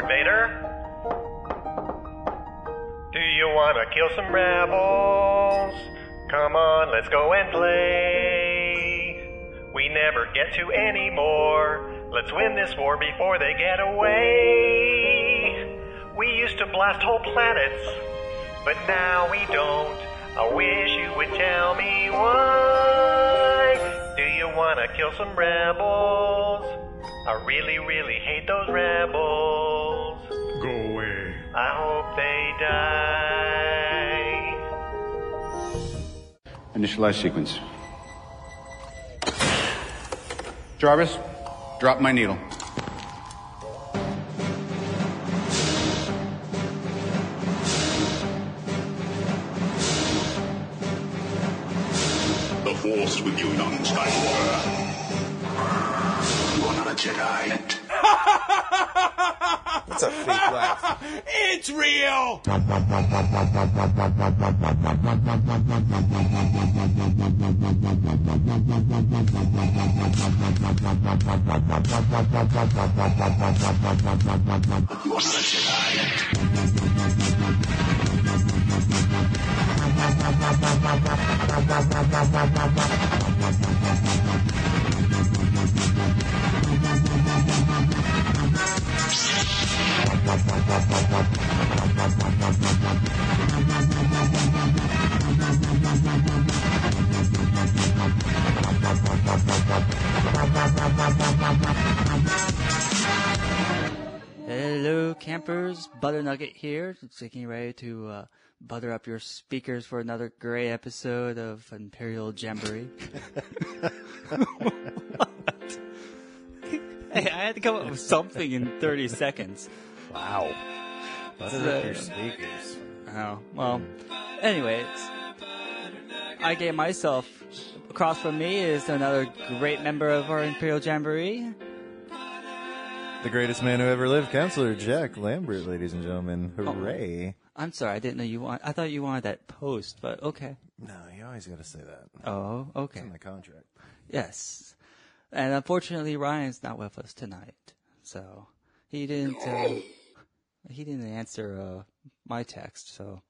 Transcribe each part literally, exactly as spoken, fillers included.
Lord Vader. Do you want to kill some rebels? Come on, let's go and play. We never get to anymore. Let's win this war before they get away. We used to blast whole planets, but now we don't. I wish you would tell me why. Do you want to kill some rebels? I really, really hate those rebels. Go away. I hope they die. Initialize sequence. Jarvis, drop my needle. The Force with you, young Skywalker. You are not a Jedi yet. That's a fake laugh. It's real! You are not a Jedi yet. Hello, campers. Butter Nugget here, getting ready to uh, butter up your speakers for another great episode of Imperial Jamboree. Hey, I had to come up with something in thirty seconds. Wow. Butter So- up your speakers. Oh, well, anyways, I gave myself, across from me is another great member of our Imperial Jamboree. The greatest man who ever lived, Counselor Jack Lambert, ladies and gentlemen. Hooray. I'm sorry, I didn't know you want, I thought you wanted that post, but okay. No, you always got to say that. Oh, okay. It's in the contract. Yes. And unfortunately, Ryan's not with us tonight. So, he didn't, uh, he didn't answer, uh, my text, so.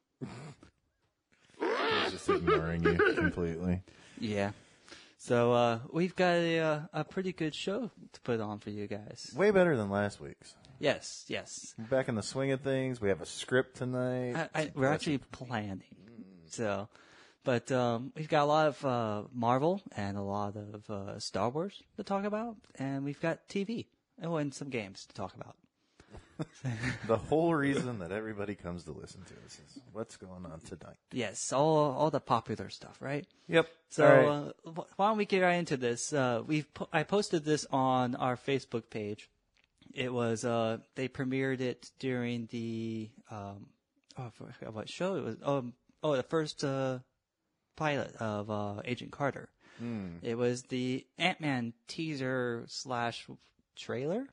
He's just ignoring you completely. Yeah. So, uh, we've got a, uh, a pretty good show to put on for you guys. Way better than last week's. Yes, yes. Back in the swing of things. We have a script tonight. I, I, we're actually planning. So, but, um, we've got a lot of, uh, Marvel and a lot of, uh, Star Wars to talk about. And we've got T V. Oh, and some games to talk about. The whole reason that everybody comes to listen to us is what's going on tonight. Yes, all all the popular stuff, right? Yep. So All right. uh, wh- why don't we get right into this? Uh, we've po- I posted this on our Facebook page. It was uh, they premiered it during the um, oh, I forgot what show it was. Um, oh, the first uh, pilot of uh, Agent Carter. Mm. It was the Ant-Man teaser slash trailer.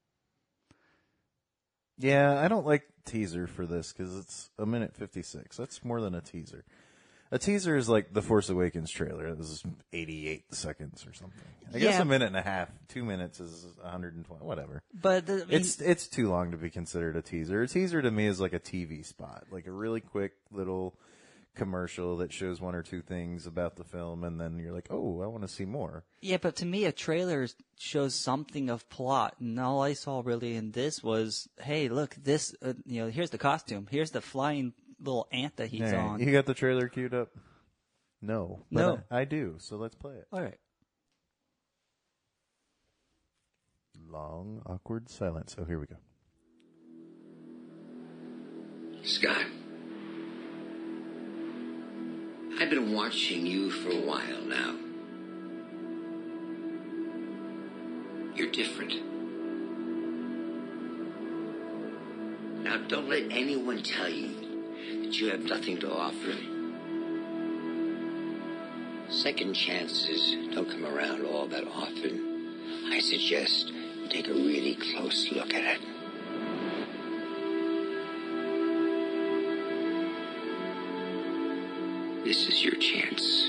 Yeah, I don't like teaser for this because it's a minute fifty-six. That's more than a teaser. A teaser is like the Force Awakens trailer. It was eighty-eight seconds or something. I guess Yeah. a minute and a half, two minutes is one hundred twenty, whatever. But the, I mean, It's it's too long to be considered a teaser. A teaser to me is like a T V spot, like a really quick little commercial that shows one or two things about the film, and then you're like, oh, I want to see more. yeah, but to me, a trailer shows something of plot, and all I saw really in this was, hey, look, this, uh, you know, here's the costume, here's the flying little ant that he's All right, on. You got the trailer queued up? No. But No. I, I do, so let's play it. All right. Long, awkward silence. Oh, here we go. Scott, I've been watching you for a while now. You're different. Now, don't let anyone tell you that you have nothing to offer. Second chances don't come around all that often. I suggest you take a really close look at it. This is your chance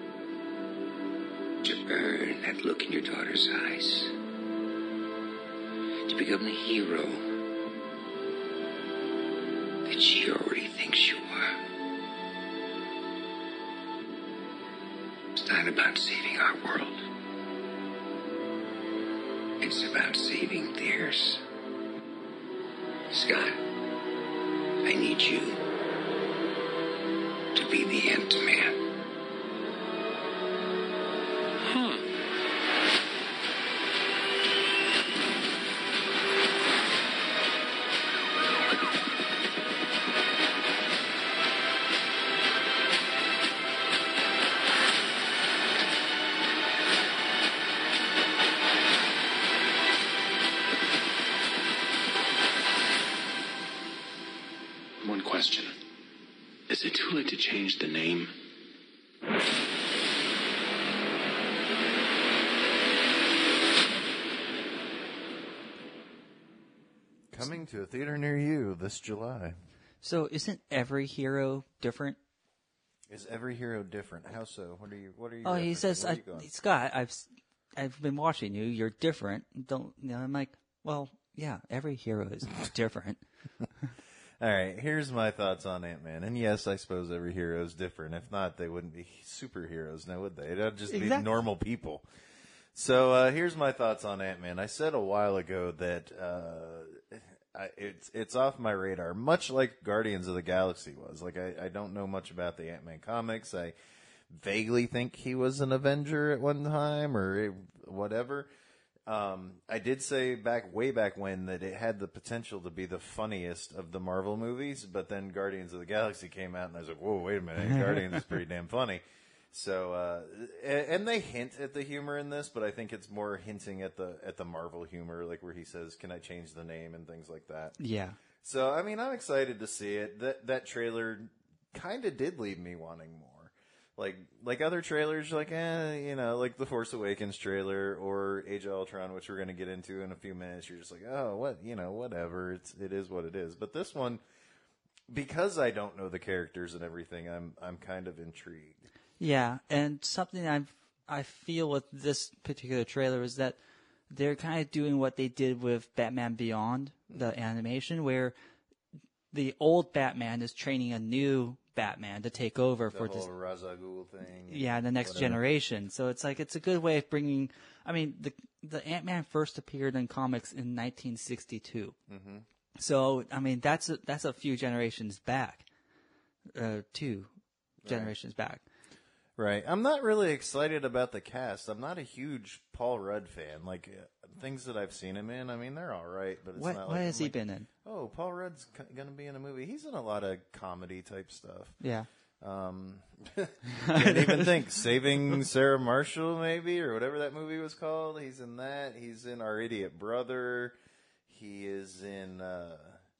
to earn that look in your daughter's eyes, to become the hero that she already thinks you are. It's not about saving our world. It's about saving theirs. Scott, I need you to be the Ant-Man. Huh. One question. Is it too late to change the name? Coming to a theater near you this July. So isn't every hero different? Is every hero different? How so? What are you? What are you? Oh, he referencing? says, Where are I, you going? Scott, I've I've been watching you. You're different. Don't you know? I'm like, well, yeah, every hero is different. All right, here's my thoughts on Ant-Man. And yes, I suppose every hero is different. If not, they wouldn't be superheroes now, would they? They'd just be Exactly. normal people. So uh, here's my thoughts on Ant-Man. I said a while ago that uh, I, it's it's off my radar, much like Guardians of the Galaxy was. Like, I, I don't know much about the Ant-Man comics. I vaguely think he was an Avenger at one time or whatever. Um, I did say back, way back when, that it had the potential to be the funniest of the Marvel movies, but then Guardians of the Galaxy came out, and I was like, whoa, wait a minute, Guardians is pretty damn funny. So, uh, and they hint at the humor in this, but I think it's more hinting at the, at the Marvel humor, like where he says, can I change the name and things like that. Yeah. So, I mean, I'm excited to see it. That, that trailer kind of did leave me wanting more. Like, like other trailers, like, eh, you know, like the Force Awakens trailer or Age of Ultron, which we're going to get into in a few minutes. You're just like, oh, what, you know, whatever. It's, it is what it is. But this one, because I don't know the characters and everything, I'm, I'm kind of intrigued. Yeah, and something I I feel with this particular trailer is that they're kind of doing what they did with Batman Beyond, the animation, where the old Batman is training a new Batman to take over The for whole this. Ra's al Ghul thing. Yeah, the next whatever. generation. So it's like it's a good way of bringing. I mean, the the Ant-Man first appeared in comics in nineteen sixty-two. Mm-hmm. So I mean, that's a, that's a few generations back, uh, two generations back. Right. I'm not really excited about the cast. I'm not a huge Paul Rudd fan. Like, uh, things that I've seen him in, I mean, they're all right, but it's What not what like, has I'm he like, been in? oh, Paul Rudd's c- going to be in a movie. He's in a lot of comedy type stuff. Yeah. Um, can't even think. Saving Sarah Marshall, maybe, or whatever that movie was called. He's in that. He's in Our Idiot Brother. He is in, uh,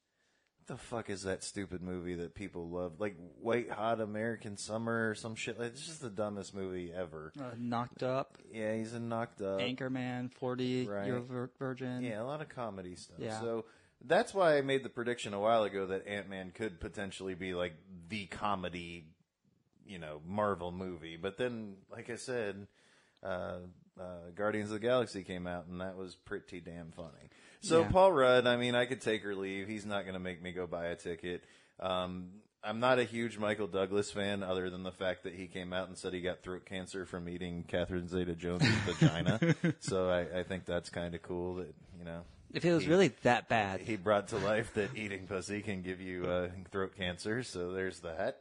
what the fuck is that stupid movie that people love? Like White Hot American Summer or some shit. It's just the dumbest movie ever. Uh, Knocked Up, Yeah, he's in Knocked Up. Anchorman, forty Right. Year Vir- Virgin. Yeah, a lot of comedy stuff. Yeah. So that's why I made the prediction a while ago that Ant-Man could potentially be like the comedy, you know, Marvel movie. But then, like I said, uh, uh, Guardians of the Galaxy came out, and that was pretty damn funny. So Yeah. Paul Rudd, I mean, I could take or leave. He's not going to make me go buy a ticket. Um, I'm not a huge Michael Douglas fan, other than the fact that he came out and said he got throat cancer from eating Catherine Zeta-Jones' vagina. So I, I think that's kind of cool that, you know. If it was he- really that bad. He brought to life that eating pussy can give you uh, throat cancer, so there's that.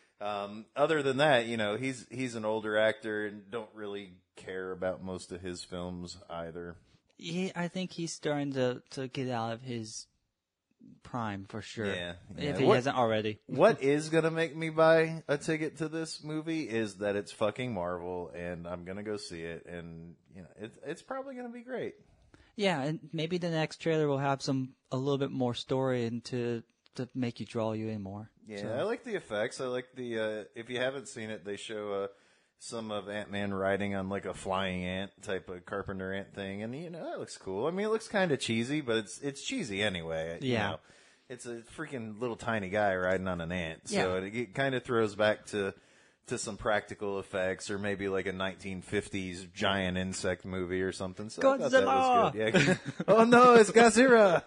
Um, other than that, you know, he's he's an older actor and don't really care about most of his films either. He, I think he's starting to, to get out of his prime for sure. Yeah, yeah. If he What- hasn't already. What is gonna make me buy a ticket to this movie is that it's fucking Marvel, and I'm gonna go see it, and you know, it, it's probably gonna be great. Yeah, and maybe the next trailer will have some a little bit more story and to to make you draw you in more. Yeah, So- I like the effects. I like the, uh, if you haven't seen it, they show, uh, some of Ant-Man riding on like a flying ant type of carpenter ant thing. And, you know, that looks cool. I mean, it looks kind of cheesy, but it's, it's cheesy anyway. You Yeah. know, it's a freaking little tiny guy riding on an ant. So Yeah. it, it kind of throws back to, to some practical effects, or maybe like a nineteen fifties giant insect movie or something. So I thought that was good. Yeah. Oh no, it's Godzilla.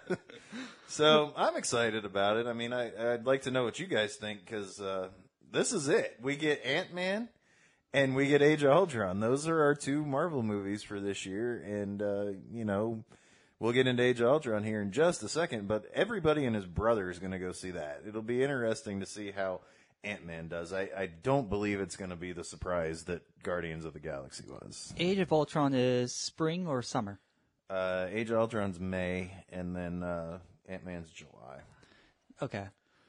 So I'm excited about it. I mean, I, I'd like to know what you guys think, because uh, this is it. We get Ant-Man and we get Age of Ultron. Those are our two Marvel movies for this year, and uh, you know, we'll get into Age of Ultron here in just a second. But everybody and his brother is going to go see that. It'll be interesting to see how Ant-Man does. I, I don't believe it's going to be the surprise that Guardians of the Galaxy was. Age of Ultron is spring or summer? Uh, Age of Ultron's May, and then uh, Ant-Man's July. Okay.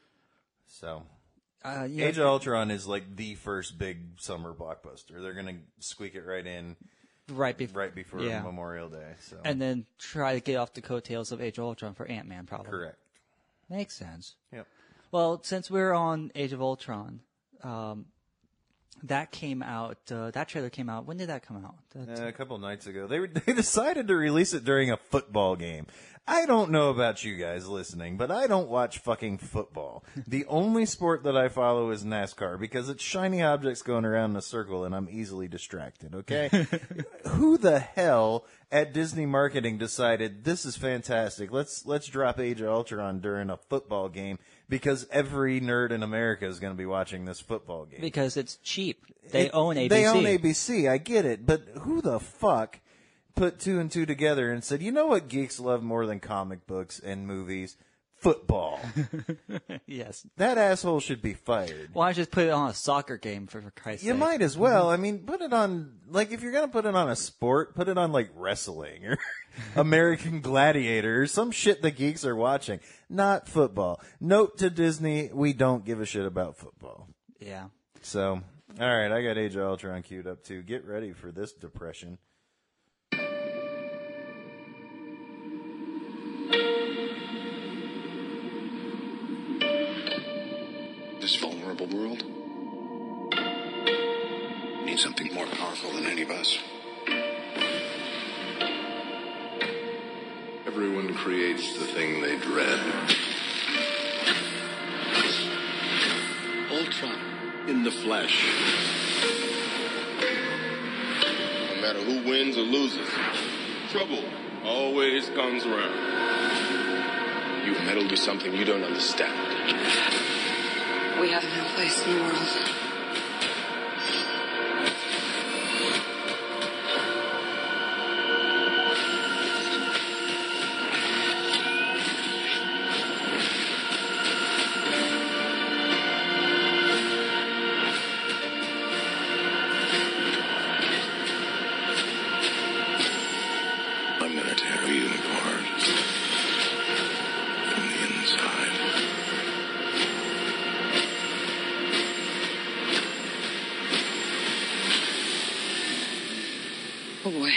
So, uh, yeah. Age of Ultron is like the first big summer blockbuster. They're going to squeak it right in right, bef- right before yeah. Memorial Day. So, and then try to get off the coattails of Age of Ultron for Ant-Man, probably. Correct. Makes sense. Yep. Well, since we're on Age of Ultron, um, that came out. Uh, that trailer came out. When did that come out? Uh, a couple of nights ago. They were, they decided to release it during a football game. I don't know about you guys listening, but I don't watch fucking football. The only sport that I follow is NASCAR, because it's shiny objects going around in a circle and I'm easily distracted, okay? Who the hell at Disney Marketing decided this is fantastic? Let's let's drop Age of Ultron during a football game, because every nerd in America is going to be watching this football game. Because it's cheap. They It- own A B C. They own A B C. I get it, but who the fuck put two and two together and said, you know what geeks love more than comic books and movies? Football. Yes. That asshole should be fired. Why don't you just put it on a soccer game, for, for Christ's You sake? might as well. I mean, put it on, like, if you're going to put it on a sport, put it on, like, wrestling or American Gladiator or some shit the geeks are watching. Not football. Note to Disney, we don't give a shit about football. Yeah. So, all right, I got Age of Ultron queued up, too. Get ready for this depression. This vulnerable world needs something more powerful than any of us. Everyone creates the thing they dread. Ultron. In the flesh. No matter who wins or loses, trouble always comes around. You meddled with something you don't understand. We have no place in the world. I'm gonna tear you apart from the inside. Oh boy.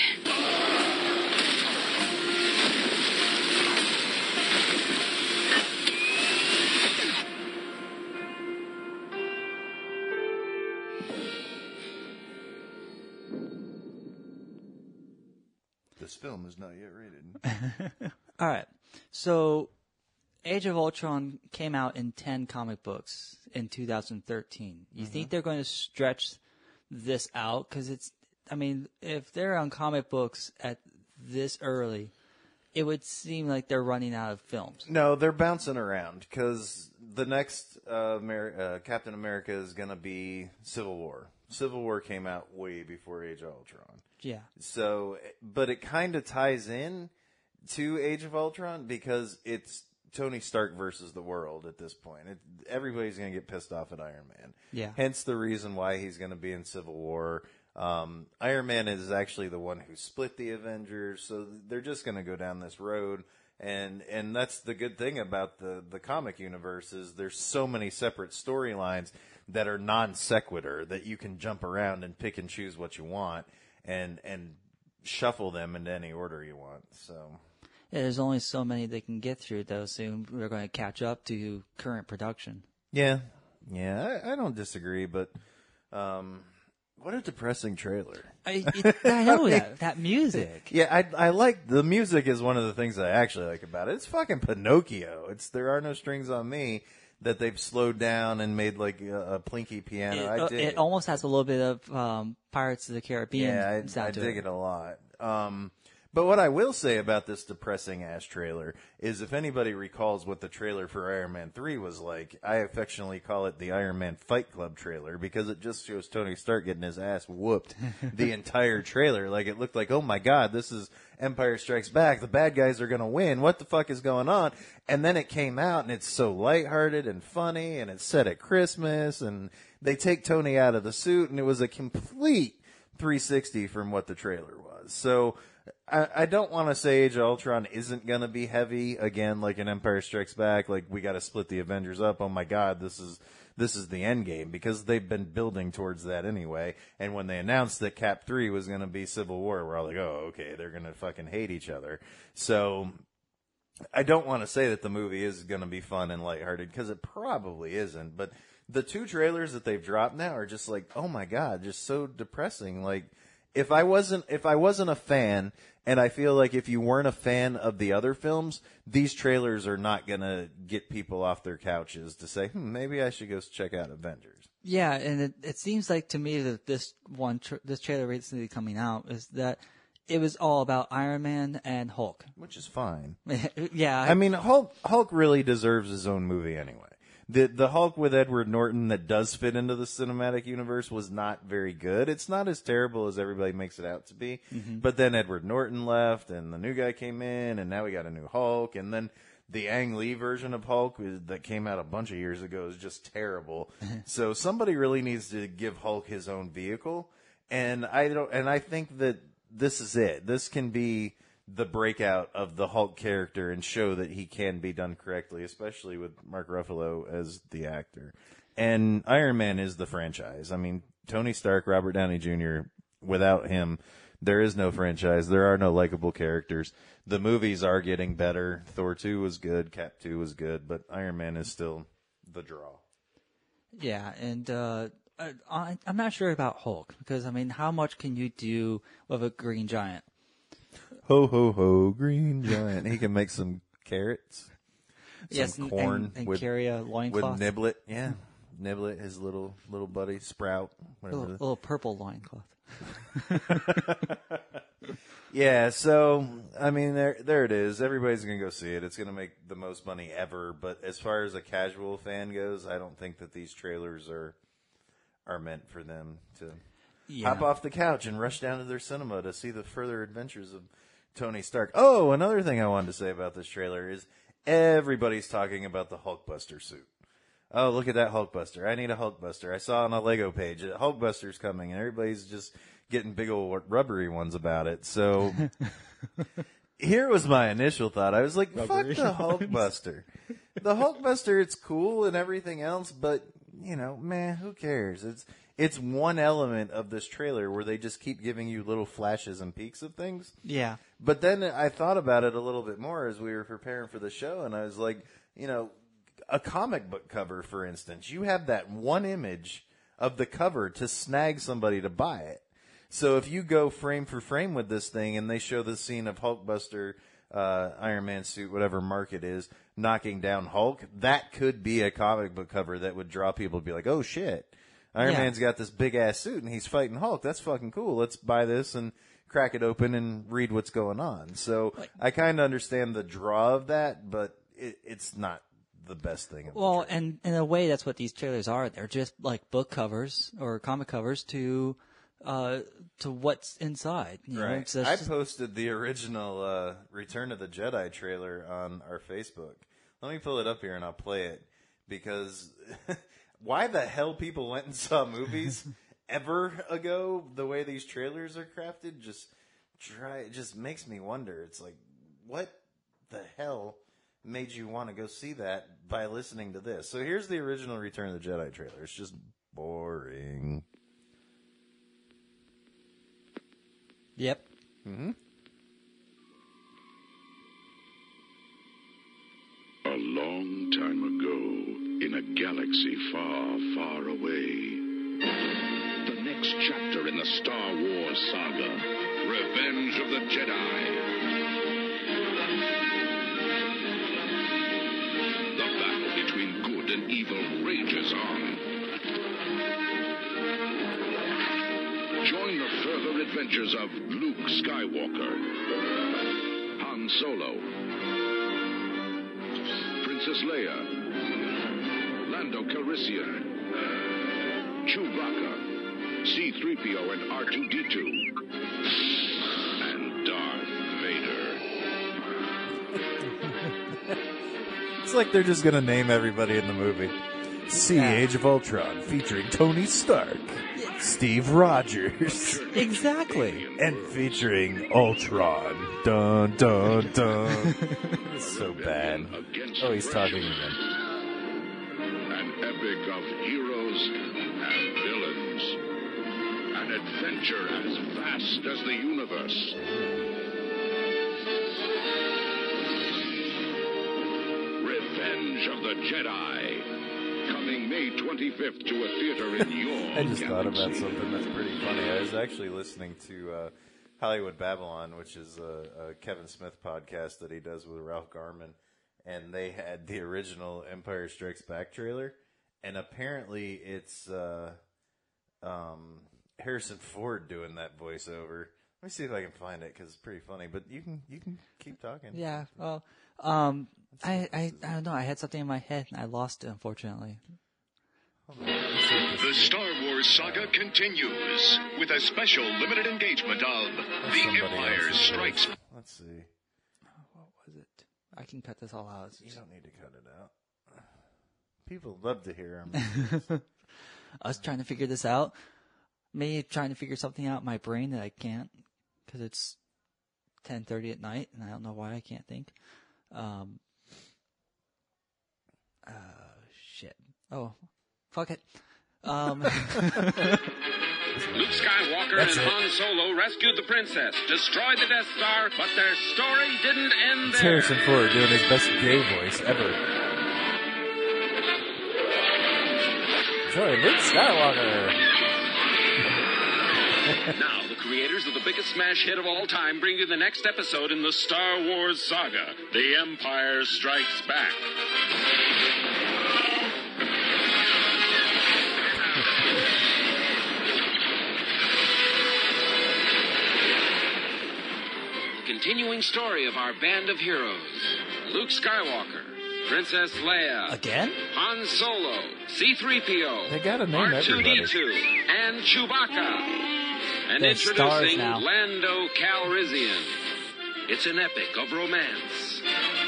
This film is not yet rated. All right. So, Age of Ultron came out in ten comic books in two thousand thirteen. You think they're going to stretch this out? Because it's, I mean, if they're on comic books at this early, it would seem like they're running out of films. No, they're bouncing around, because the next uh, Amer- uh, Captain America is going to be Civil War. Civil War came out way before Age of Ultron. Yeah. So, but it kind of ties in to Age of Ultron, because it's Tony Stark versus the world at this point. It, everybody's going to get pissed off at Iron Man. Yeah. Hence the reason why he's going to be in Civil War. Um, Iron Man is actually the one who split the Avengers, so they're just going to go down this road. And and that's the good thing about the, the comic universe, is there's so many separate storylines that are non sequitur that you can jump around and pick and choose what you want and and shuffle them into any order you want. So Yeah, there's only so many they can get through, though, so we're going to catch up to current production. yeah, yeah, I, I don't disagree, but um, what a depressing trailer. I, it, I know that. That music. Yeah, I I like the music is one of the things I actually like about it. It's fucking Pinocchio. It's There Are No Strings on Me. that they've slowed down and made like a, a plinky piano. It, I uh, dig it almost has a little bit of um, Pirates of the Caribbean Yeah, I, sound I to dig it. it a lot. Um, but what I will say about this depressing ass trailer is, if anybody recalls what the trailer for Iron Man three was like, I affectionately call it the Iron Man Fight Club trailer, because it just shows Tony Stark getting his ass whooped the entire trailer. Like, it looked like, oh my god, this is Empire Strikes Back. The bad guys are going to win. What the fuck is going on? And then it came out, and it's so lighthearted and funny, and it's set at Christmas, and they take Tony out of the suit, and it was a complete three sixty from what the trailer was. So I, I don't want to say Age of Ultron isn't going to be heavy again, like in Empire Strikes Back. Like, we got to split the Avengers up. Oh my God, this is this is the end game, because they've been building towards that anyway. And when they announced that Cap three was going to be Civil War, we're all like, oh, okay, they're going to fucking hate each other. So I don't want to say that the movie is going to be fun and lighthearted, because it probably isn't. But the two trailers that they've dropped now are just like, oh my God, just so depressing. Like, if I wasn't, if I wasn't a fan, and I feel like if you weren't a fan of the other films, these trailers are not gonna get people off their couches to say, hmm, maybe I should go check out Avengers. Yeah, and it, it seems like to me that this one, tra- this trailer recently coming out is that it was all about Iron Man and Hulk. Which is fine. Yeah. I mean, Hulk, Hulk really deserves his own movie anyway. The the Hulk with Edward Norton that does fit into the cinematic universe was not very good. It's not as terrible as everybody makes it out to be. Mm-hmm. But then Edward Norton left, and the new guy came in, and now we got a new Hulk. And then the Ang Lee version of Hulk that came out a bunch of years ago is just terrible. So somebody really needs to give Hulk his own vehicle. And I don't. And I think that this is it. This can be the breakout of the Hulk character and show that he can be done correctly, especially with Mark Ruffalo as the actor. And Iron Man is the franchise. I mean, Tony Stark, Robert Downey Junior, without him, there is no franchise. There are no likable characters. The movies are getting better. Thor two was good. Cap two was good. But Iron Man is still the draw. Yeah, and uh, I, I'm not sure about Hulk, because, I mean, how much can you do with a green giant? Ho, ho, ho, green giant. He can make some carrots. Some yes, and, corn and, and with, carry a loincloth. with Niblet. Yeah, Niblet, his little little buddy, Sprout. A little, little purple loincloth. Yeah, so, I mean, there there it is. Everybody's going to go see it. It's going to make the most money ever. But as far as a casual fan goes, I don't think that these trailers are are meant for them to yeah. hop off the couch and rush down to their cinema to see the further adventures of Tony Stark. Oh, another thing I wanted to say about this trailer is everybody's talking about the Hulkbuster suit. Oh, look at that Hulkbuster. I need a Hulkbuster. I saw on a Lego page that Hulkbuster's coming, and everybody's just getting big old rubbery ones about it. So here was my initial thought. I was like, rubbery fuck the Hulkbuster. The Hulkbuster, it's cool and everything else, but, you know, man, who cares? It's It's one element of this trailer where they just keep giving you little flashes and peeks of things. Yeah. But then I thought about it a little bit more as we were preparing for the show, and I was like, you know, a comic book cover, for instance, you have that one image of the cover to snag somebody to buy it. So if you go frame for frame with this thing and they show the scene of Hulkbuster, uh, Iron Man suit, whatever mark it is, knocking down Hulk, that could be a comic book cover that would draw people to be like, oh shit. Iron yeah. Man's got this big-ass suit, and he's fighting Hulk. That's fucking cool. Let's buy this and crack it open and read what's going on. So like, I kind of understand the draw of that, but it, it's not the best thing. Well, and in a way, that's what these trailers are. They're just like book covers or comic covers to uh, to what's inside. You right. know? So I posted the original uh, Return of the Jedi trailer on our Facebook. Let me pull it up here, and I'll play it, because... Why the hell people went and saw movies ever ago, the way these trailers are crafted, just try, it just makes me wonder. It's like, what the hell made you want to go see that by listening to this? So here's the original Return of the Jedi trailer. It's just boring. Yep. Mm-hmm. A long time ago, in a galaxy far, far away. The next chapter in the Star Wars saga, Revenge of the Jedi. The battle between good and evil is on. Join the further adventures of Luke Skywalker, Han Solo, Princess Leia, Lando Calrissian, Chewbacca, C three P O and R two D two, and Darth Vader. It's like they're just going to name everybody in the movie. See Age of Ultron, featuring Tony Stark, Steve Rogers. Exactly. And featuring Ultron. Dun, dun, dun. It's so bad. Oh, he's talking again. An epic of heroes and villains. An adventure as vast as the universe. Revenge of the Jedi. Coming May twenty-fifth to a theater in your I just thought about galaxy. something that's pretty funny. I was actually listening to uh, Hollywood Babylon, which is a, a Kevin Smith podcast that he does with Ralph Garman, and they had the original Empire Strikes Back trailer, and apparently it's uh, um, Harrison Ford doing that voiceover. Let me see if I can find it because it's pretty funny. But you can you can keep talking. Yeah. Well, um, I, I I don't know. I had something in my head and I lost it, unfortunately. The Star Wars saga continues with a special limited engagement of The Somebody Empire else's Strikes voice. Let's see. What was it? I can cut this all out. You don't need to cut it out. People love to hear him. I was trying to figure this out. Maybe trying to figure something out in my brain that I can't because it's ten thirty at night and I don't know why I can't think. Um. Uh, shit. Oh, fuck it. Um. Luke Skywalker That's and it. Han Solo rescued the princess, destroyed the Death Star, but their story didn't end It's there. Harrison Ford doing his best gay voice ever. Sorry, Luke Skywalker. Now, the creators of the biggest smash hit of all time bring you the next episode in the Star Wars saga, The Empire Strikes Back. The continuing story of our band of heroes. Luke Skywalker, Princess Leia, Again? Han Solo, C three P O, They gotta name R two D two, everybody. and Chewbacca. And They're stars introducing now. Lando Calrissian. It's an epic of romance.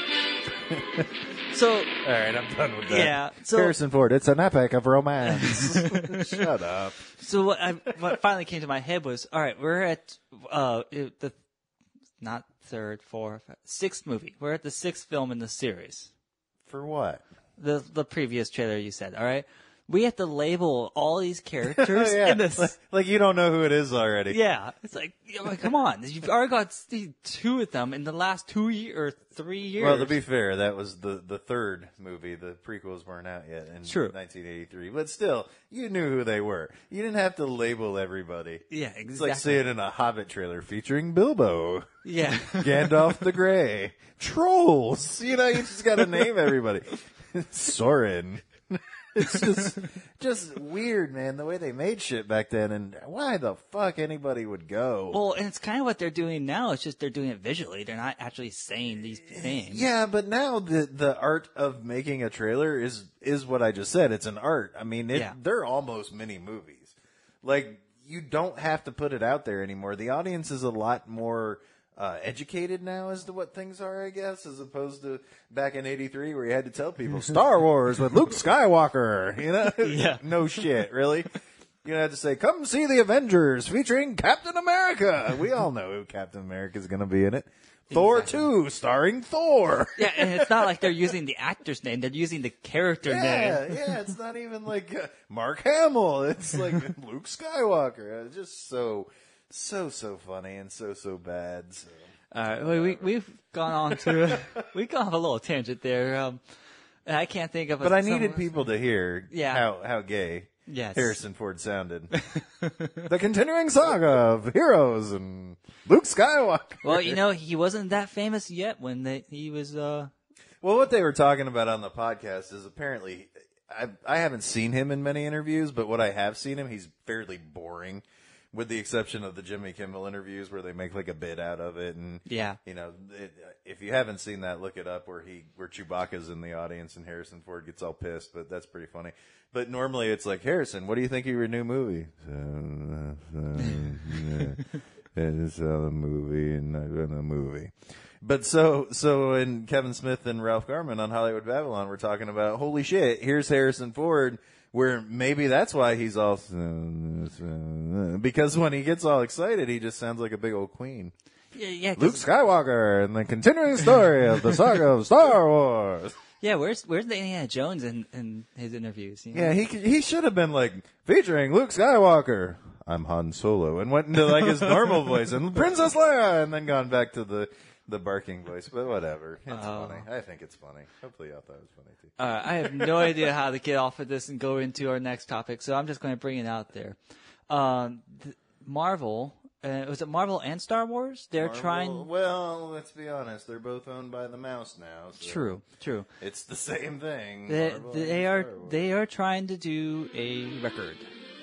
So, All right, I'm done with that. Yeah, so- Harrison Ford, it's an epic of romance. Shut up. so what, I, what finally came to my head was, all right, we're at uh it- the not third, fourth, sixth movie. We're at the sixth film in the series. For what? The the previous trailer you said, all right? We have to label all these characters yeah, in this. like, like you don't know who it is already. Yeah, it's like, you know, like, come on, you've already got st- two of them in the last two year or three years. Well, to be fair, that was the, the third movie. The prequels weren't out yet in True. nineteen eighty-three. But still, you knew who they were. You didn't have to label everybody. Yeah, It's exactly. like seeing in a Hobbit trailer featuring Bilbo, Yeah. Gandalf the Grey, Trolls. You know, you just got to name everybody. Soren. It's just, just weird, man, the way they made shit back then, and why the fuck anybody would go. Well, and it's kind of what they're doing now. It's just they're doing it visually. They're not actually saying these names. Yeah, but now the the art of making a trailer is is what I just said. It's an art. I mean, it, Yeah. they're almost mini movies. Like, you don't have to put it out there anymore. The audience is a lot more uh, educated now as to what things are, I guess, as opposed to back in eighty-three where you had to tell people Star Wars with Luke Skywalker. You know, Yeah. No shit, really. You have to say, come see the Avengers featuring Captain America. We all know who Captain America is going to be in it. Thor two, starring Thor. Yeah, and it's not like they're using the actor's name. They're using the character Yeah, name. yeah, it's not even like uh, Mark Hamill. It's like Luke Skywalker. It's just so, so, so funny and so, so bad. So. All right, we, we, we've gone on to, we've gone off a little tangent there. Um, and I can't think of a But I needed some- people to hear Yeah. how, how gay Yes. Harrison Ford sounded. The continuing saga of heroes and Luke Skywalker. Well, you know, he wasn't that famous yet when they, he was, uh, Well, what they were talking about on the podcast is apparently I I haven't seen him in many interviews, but what I have seen him, he's fairly boring, with the exception of the Jimmy Kimmel interviews where they make like a bit out of it. And Yeah. you know, it, if you haven't seen that, look it up. Where he where Chewbacca's in the audience and Harrison Ford gets all pissed, but that's pretty funny. But normally it's like, Harrison, what do you think of your new movie? So, uh, yeah. It's a movie and not a movie. But so, so, and Kevin Smith and Ralph Garman on Hollywood Babylon were talking about, holy shit, here's Harrison Ford, where maybe that's why he's all, because when he gets all excited, he just sounds like a big old queen. Yeah, yeah. Luke Skywalker and the continuing story of the saga of Star Wars. Yeah, where's where's the Indiana Jones in, in his interviews? You know? Yeah, he he should have been like, featuring Luke Skywalker. I'm Han Solo, and went into like his normal voice, and Princess Leia, and then gone back to the, the barking voice. But whatever, it's Oh. funny. I think it's funny. Hopefully, y'all thought it was funny too. Uh, I have no idea how to get off of this and go into our next topic, so I'm just going to bring it out there. Um, th- Marvel, uh, was it Marvel and Star Wars? They're Marvel- trying. Well, let's be honest. They're both owned by the mouse now. So True, true. It's the same thing. They, Marvel they and are Star Wars. they are trying to do a record.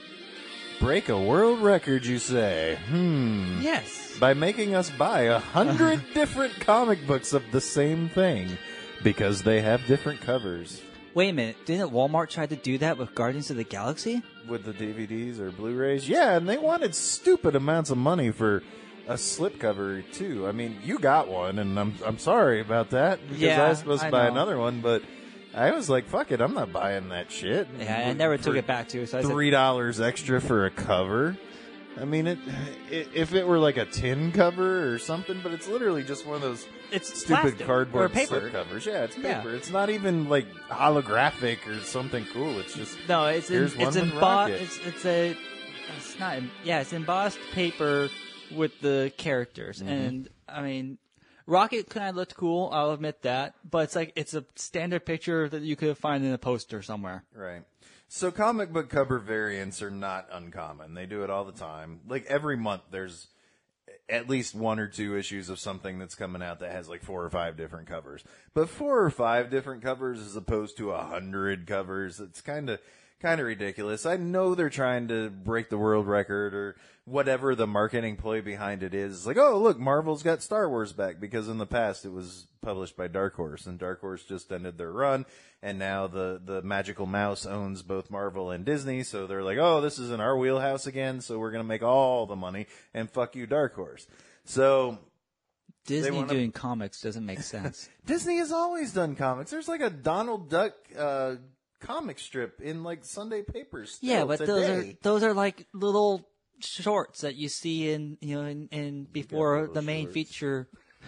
Break a world record, you say? Hmm. Yes. By making us buy a hundred different comic books of the same thing because they have different covers. Wait a minute, didn't Walmart try to do that with Guardians of the Galaxy? With the D V Ds or Blu-rays? Yeah, and they wanted stupid amounts of money for a slipcover too. I mean, you got one, and I'm I'm sorry about that because Yeah, I was supposed to I buy know. another one, but I was like, "Fuck it, I'm not buying that shit." Yeah, I never took For it back to. So I said, Three dollars extra for a cover. I mean, it, it if it were like a tin cover or something, but it's literally just one of those It's stupid plastic cardboard or paper. slip covers. Yeah, it's Yeah. paper. It's not even like holographic or something cool. It's just No, it's in, here's it's one with embossed. Rocket. It's it's a it's not em- yeah, it's embossed paper with the characters, Mm-hmm. and I mean, Rocket kind of looked cool. I'll admit that, but it's like it's a standard picture that you could find in a poster somewhere. Right. So comic book cover variants are not uncommon. They do it all the time. Like every month there's at least one or two issues of something that's coming out that has like four or five different covers. But four or five different covers as opposed to a hundred covers, it's kind of kind of ridiculous. I know they're trying to break the world record or whatever the marketing ploy behind it is. It's like, oh, look, Marvel's got Star Wars back because in the past it was published by Dark Horse, and Dark Horse just ended their run, and now the, the Magical Mouse owns both Marvel and Disney, so they're like, oh, this is in our wheelhouse again, so we're going to make all the money, and fuck you, Dark Horse. So Disney wanna- doing comics doesn't make sense. Disney has always done comics. There's like a Donald Duck uh, comic strip in like Sunday papers. Still yeah, but today. those are those are like little shorts that you see in you know in, in before little the main shorts. feature.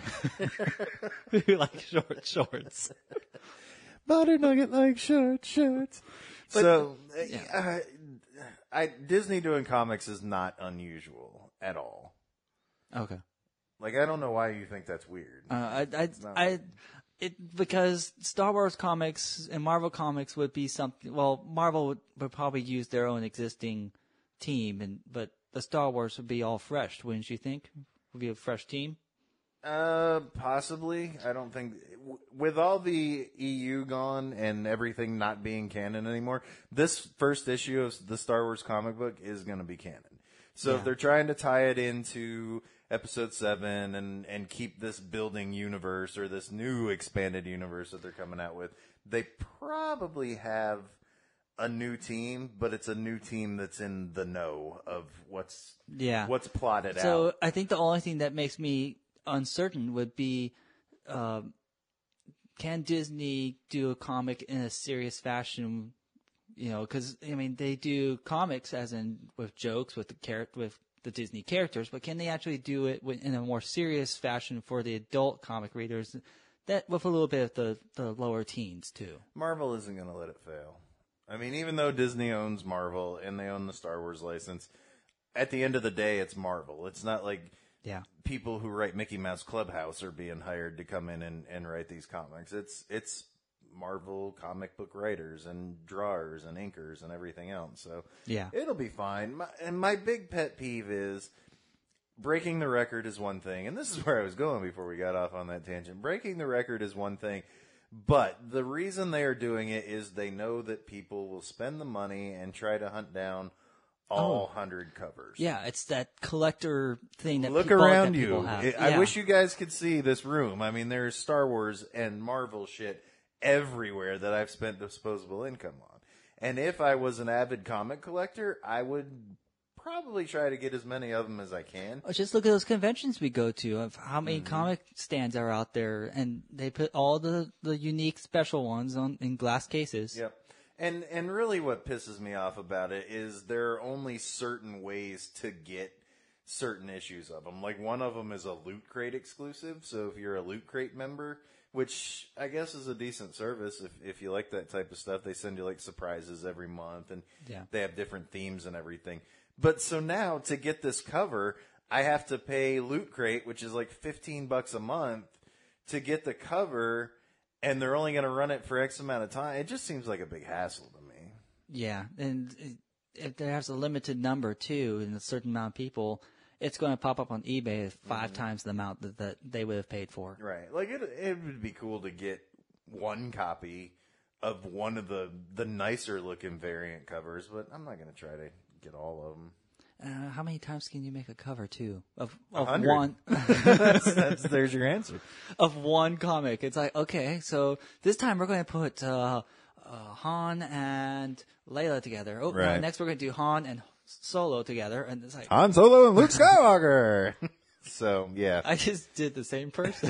We like short shorts. Butter nugget like short shorts. So, uh, I Disney doing comics is not unusual at all. Okay. Like, I don't know why you think that's weird. Uh, I, I, not I, it because Star Wars comics and Marvel comics would be something. Well, Marvel would, would probably use their own existing team, and but the Star Wars would be all fresh, wouldn't you think? Would be a fresh team. Uh, possibly. I don't think w- with all the E U gone and everything not being canon anymore, this first issue of the Star Wars comic book is going to be canon. So Yeah. if they're trying to tie it into Episode Seven and and keep this building universe or this new expanded universe that they're coming out with, they probably have a new team, but it's a new team that's in the know of what's Yeah. what's plotted So out. I think the only thing that makes me uncertain would be, um, can Disney do a comic in a serious fashion? You know, because I mean, they do comics as in with jokes with the char- with the Disney characters, but can they actually do it with, in a more serious fashion for the adult comic readers? That with a little bit of the, the lower teens too. Marvel isn't going to let it fail. I mean, even though Disney owns Marvel and they own the Star Wars license, at the end of the day, it's Marvel. It's not like Yeah. people who write Mickey Mouse Clubhouse are being hired to come in and, and write these comics. It's it's Marvel comic book writers and drawers and inkers and everything else. So Yeah. it'll be fine. My, and my big pet peeve is breaking the record is one thing, and this is where I was going before we got off on that tangent. Breaking the record is one thing, But the reason they are doing it is they know that people will spend the money and try to hunt down all Oh. one hundred covers. Yeah, it's that collector thing that Look people, around that people you. have. It- Yeah. I wish you guys could see this room. I mean, there's Star Wars and Marvel shit everywhere that I've spent disposable income on. And if I was an avid comic collector, I would probably try to get as many of them as I can. Oh, just look at those conventions we go to of how many Mm-hmm. comic stands are out there, and they put all the, the unique special ones on in glass cases. Yep. And and really what pisses me off about it is there are only certain ways to get certain issues of them. Like one of them is a Loot Crate exclusive. So if you're a Loot Crate member, which I guess is a decent service if if you like that type of stuff, they send you like surprises every month and Yeah. they have different themes and everything. But so now to get this cover, I have to pay Loot Crate, which is like fifteen bucks a month to get the cover. And they're only going to run it for X amount of time. It just seems like a big hassle to me. Yeah, and if there's a limited number too, and a certain amount of people, it's going to pop up on eBay at 5 Mm-hmm. times the amount that, that they would have paid for. Right. Like, it it would be cool to get one copy of one of the, the nicer looking variant covers, but I'm not going to try to get all of them. Uh, how many times can you make a cover too of A of hundred. one? that's, that's, there's your answer. Of one comic. It's like, okay, so this time we're going to put uh, uh, Han and Layla together. Oh, Right. next we're going to do Han and Solo together, and it's like Han Solo and Luke Skywalker. So, yeah. I just did the same person.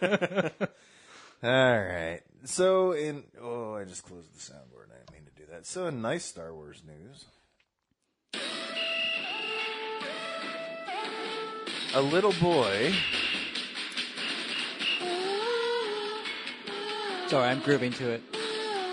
All right. So, in oh, I just closed the soundboard. I didn't mean to do that. So, in nice Star Wars news, a little boy. Sorry, I'm grooving to it. Yeah,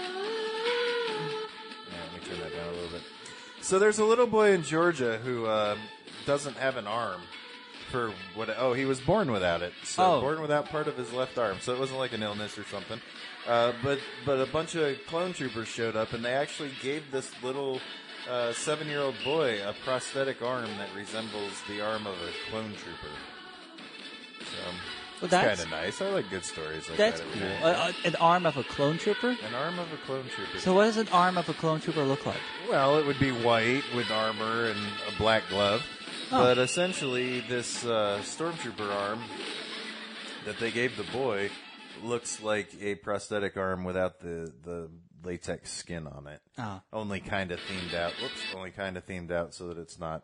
let me turn that down a little bit. So there's a little boy in Georgia who uh, doesn't have an arm for what? Oh, he was born without it. So Oh. born without part of his left arm. So it wasn't like an illness or something. Uh, but but a bunch of clone troopers showed up, and they actually gave this little uh, seven-year-old boy a prosthetic arm that resembles the arm of a clone trooper. So Well, it's that's- kind of nice. I like good stories like That's that. cool. every Uh, now and uh, an arm of a clone trooper? then. An arm of a clone trooper. So what does an arm of a clone trooper look like? Well, it would be white with armor and a black glove. Oh. But essentially, this uh, stormtrooper arm that they gave the boy looks like a prosthetic arm without the, the latex skin on it. Oh. Only kind of themed out. Whoops. Only kind of themed out so that it's not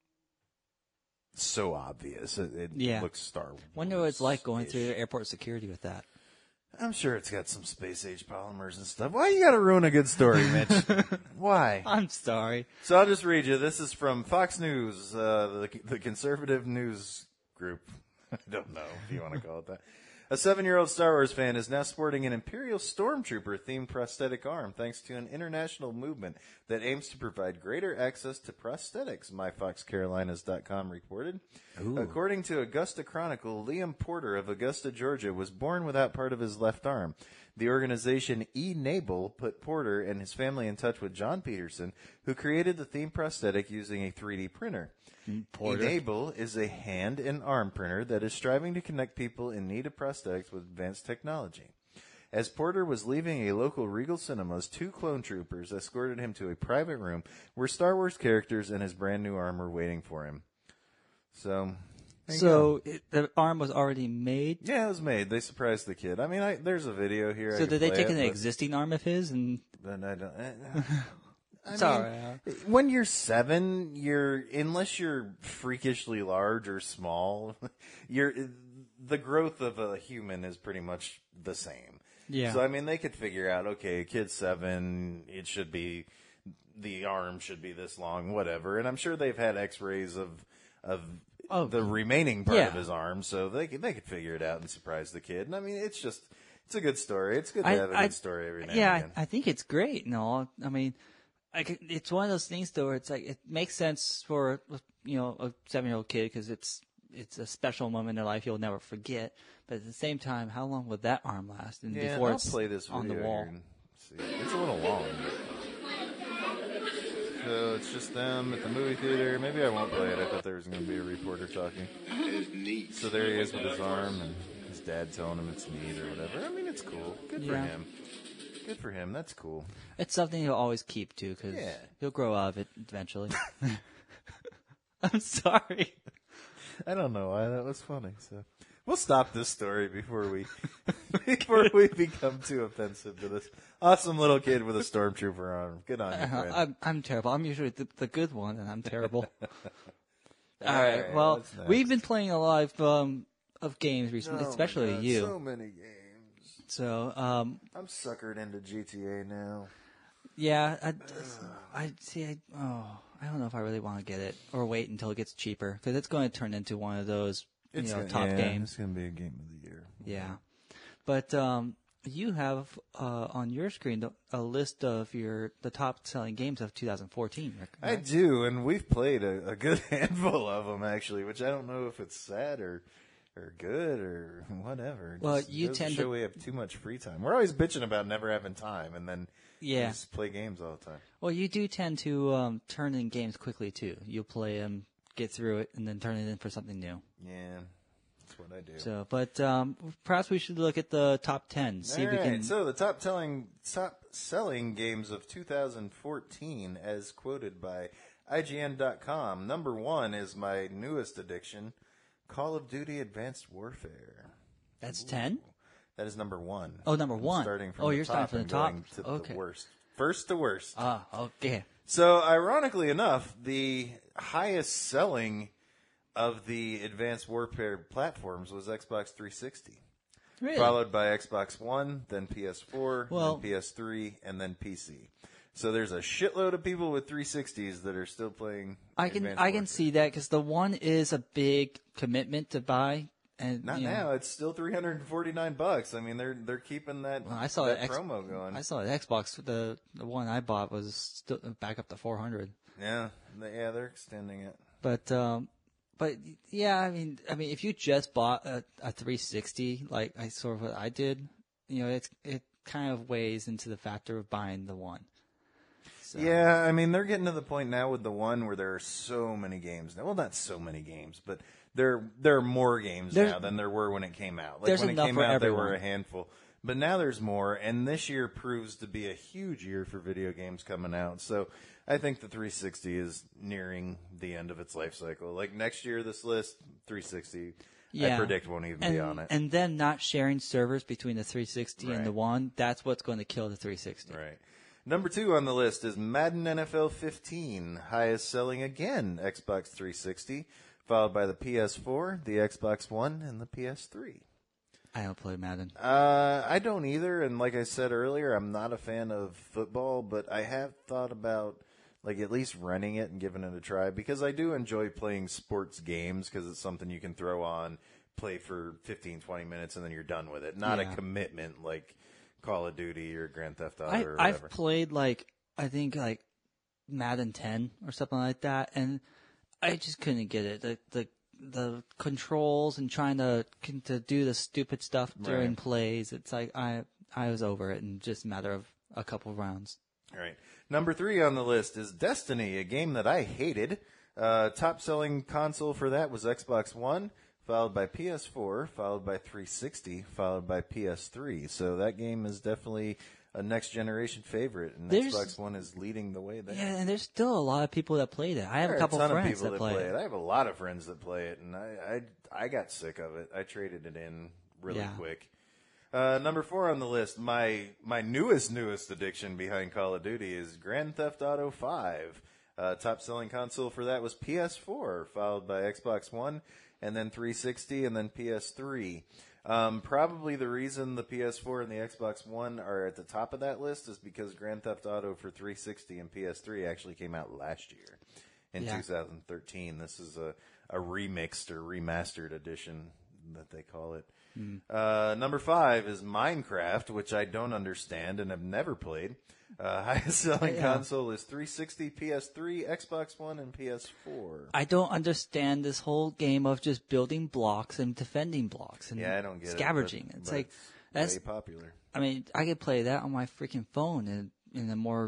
so obvious. It, it Yeah. looks Star Wars. Wonder what it's like going through airport security with that. I'm sure it's got some space age polymers and stuff. Why you got to ruin a good story, Mitch? Why? I'm sorry. So I'll just read you. This is from Fox News, uh, the, the conservative news group. I don't know if you want to call it that. A seven-year-old Star Wars fan is now sporting an Imperial Stormtrooper-themed prosthetic arm thanks to an international movement that aims to provide greater access to prosthetics, my fox carolinas dot com reported. Ooh. According to Augusta Chronicle, Liam Porter of Augusta, Georgia, was born without part of his left arm. The organization E-Nable put Porter and his family in touch with John Peterson, who created the theme prosthetic using a three D printer. Porter. E-Nable is a hand and arm printer that is striving to connect people in need of prosthetics with advanced technology. As Porter was leaving a local Regal Cinemas, two clone troopers escorted him to a private room where Star Wars characters and his brand new arm were waiting for him. So, there you So go. it, the arm was already made? Yeah, it was made. They surprised the kid. I mean, I, there's a video here. I So could did they play take it, an but- existing arm of his and... But I don't. I, I Sorry. mean, when you're seven, you're unless you're freakishly large or small, you're the growth of a human is pretty much the same. Yeah. So I mean, they could figure out, okay, a kid's seven, it should be the arm should be this long, whatever. And I'm sure they've had X-rays of of Oh, the remaining part yeah. of his arm, so they could they could figure it out and surprise the kid. And I mean, it's just it's a good story. It's good to I- have a I- good story every now Yeah, and again. I, I think it's great and all. I mean, I could, it's one of those things though where it's like, it makes sense for, you know, a seven-year-old kid because it's, it's a special moment in their life you'll never forget. But at the same time, how long would that arm last? And Yeah, before I'll it's play this on the video wall. here and see. It's a little long. So it's just them at the movie theater. Maybe I won't play it. I thought there was going to be a reporter talking. So there he is with his arm and his dad telling him it's neat or whatever. I mean, it's cool. Good for Yeah. him. Good for him. That's cool. It's something he'll always keep too, because Yeah. he'll grow out of it eventually. I'm sorry. I don't know why that was funny. So we'll stop this story before we before we become too offensive to this awesome little kid with a stormtrooper on him. Good on you, friend. I'm, I'm terrible. I'm usually the, the good one, and I'm terrible. All All right. right, Well, what's next? we've been playing a lot of um, of games recently, Oh, especially my God, you. So many games. So, um, I'm suckered into G T A now. yeah, I, I see. I, oh, I don't know if I really want to get it or wait until it gets cheaper, because it's going to turn into one of those you It's know gonna, top yeah, games. It's going to be a game of the year. Yeah, but um, you have uh, on your screen the, a list of your the top selling games of two thousand fourteen. Rick, I right? do, and we've played a, a good handful of them actually, which I don't know if it's sad or or good or whatever. Well, Just you goes tend to show to- we have too much free time. We're always bitching about never having time, and then Yeah. we just play games all the time. Well, you do tend to um, turn in games quickly too. You'll play them, get through it, and then turn it in for something new. Yeah, that's what I do. So, but um, perhaps we should look at the top ten. See All if we right, can. so the top telling top selling games of two thousand fourteen, as quoted by I G N dot com. Number one is my newest addiction, Call of Duty Advanced Warfare. That's ten. That is number one. Oh, number I'm one. Starting from Oh, the you're top starting from the and top. going to Okay. the worst. First to worst. Ah, okay. So, ironically enough, the highest selling of the Advanced Warfare platforms was Xbox three sixty. Really? Followed by Xbox One, then P S four, Well- then P S three, and then P C. So there's a shitload of people with three sixties that are still playing I can Advanced I can Warfare. see that because the one is a big commitment to buy, and Not you know, now. It's still three hundred forty-nine bucks. I mean, they're they're keeping that, Well, I saw that that X- promo going. I saw an Xbox. The the one I bought was still back up to four hundred. Yeah, they, yeah, they're extending it. But um, but yeah, I mean, I mean, if you just bought a, a three sixty, like I sort of what I did, you know, it's it kind of weighs into the factor of buying the one. So, Yeah, I mean, they're getting to the point now with the one where there are so many games now. Well, not so many games, but there there are more games There's- now than there were when it came out. Like there's when it enough came for out, there everyone. were a handful. But now there's more, and this year proves to be a huge year for video games coming out. So I think the three sixty is nearing the end of its life cycle. Like next year, this list, three sixty, yeah. I predict won't even and, be on it. And then not sharing servers between the three sixty and the Right. one, that's what's going to kill the three sixty. Right. Number two on the list is Madden N F L fifteen, highest selling again, Xbox three sixty, followed by the P S four, the Xbox One, and the P S three. I don't play Madden. Uh, I don't either, and like I said earlier, I'm not a fan of football, but I have thought about like at least renting it and giving it a try because I do enjoy playing sports games because it's something you can throw on, play for fifteen, twenty minutes, and then you're done with it. Not Yeah. a commitment like Call of Duty or Grand Theft Auto I, or whatever. I've played like I think like Madden ten or something like that, and I just couldn't get it. The the the controls and trying to to do the stupid stuff during Right. plays. It's like I I was over it in just a matter of a couple of rounds. All right. Number three on the list is Destiny, a game that I hated. Uh, top selling console for that was Xbox One, followed by P S four, followed by three sixty, followed by P S three. So that game is definitely a next generation favorite, and There's- Xbox One is leading the way there. Yeah, and there's still a lot of people that played it. I have There a are couple ton friends of people that that play, play it. it. I have a lot of friends that play it, and I I, I got sick of it. I traded it in really Yeah. quick. Uh, number four on the list, my my newest newest addiction behind Call of Duty is Grand Theft Auto five. Uh, top selling console for that was P S four, followed by Xbox One, and then three sixty, and then P S three. Um, probably the reason the P S four and the Xbox One are at the top of that list is because Grand Theft Auto for three sixty and P S three actually came out last year in Yeah. two thousand thirteen. This is a, a remixed or remastered edition that they call it. Mm. Uh, number five is Minecraft, which I don't understand and have never played. Uh, highest selling Yeah. console is three sixty, P S three, Xbox One, and P S four. I don't understand this whole game of just building blocks and defending blocks and Yeah, I don't get it, scavenging. but- it's but like it's that's way popular. I mean, I could play that on my freaking phone in in a more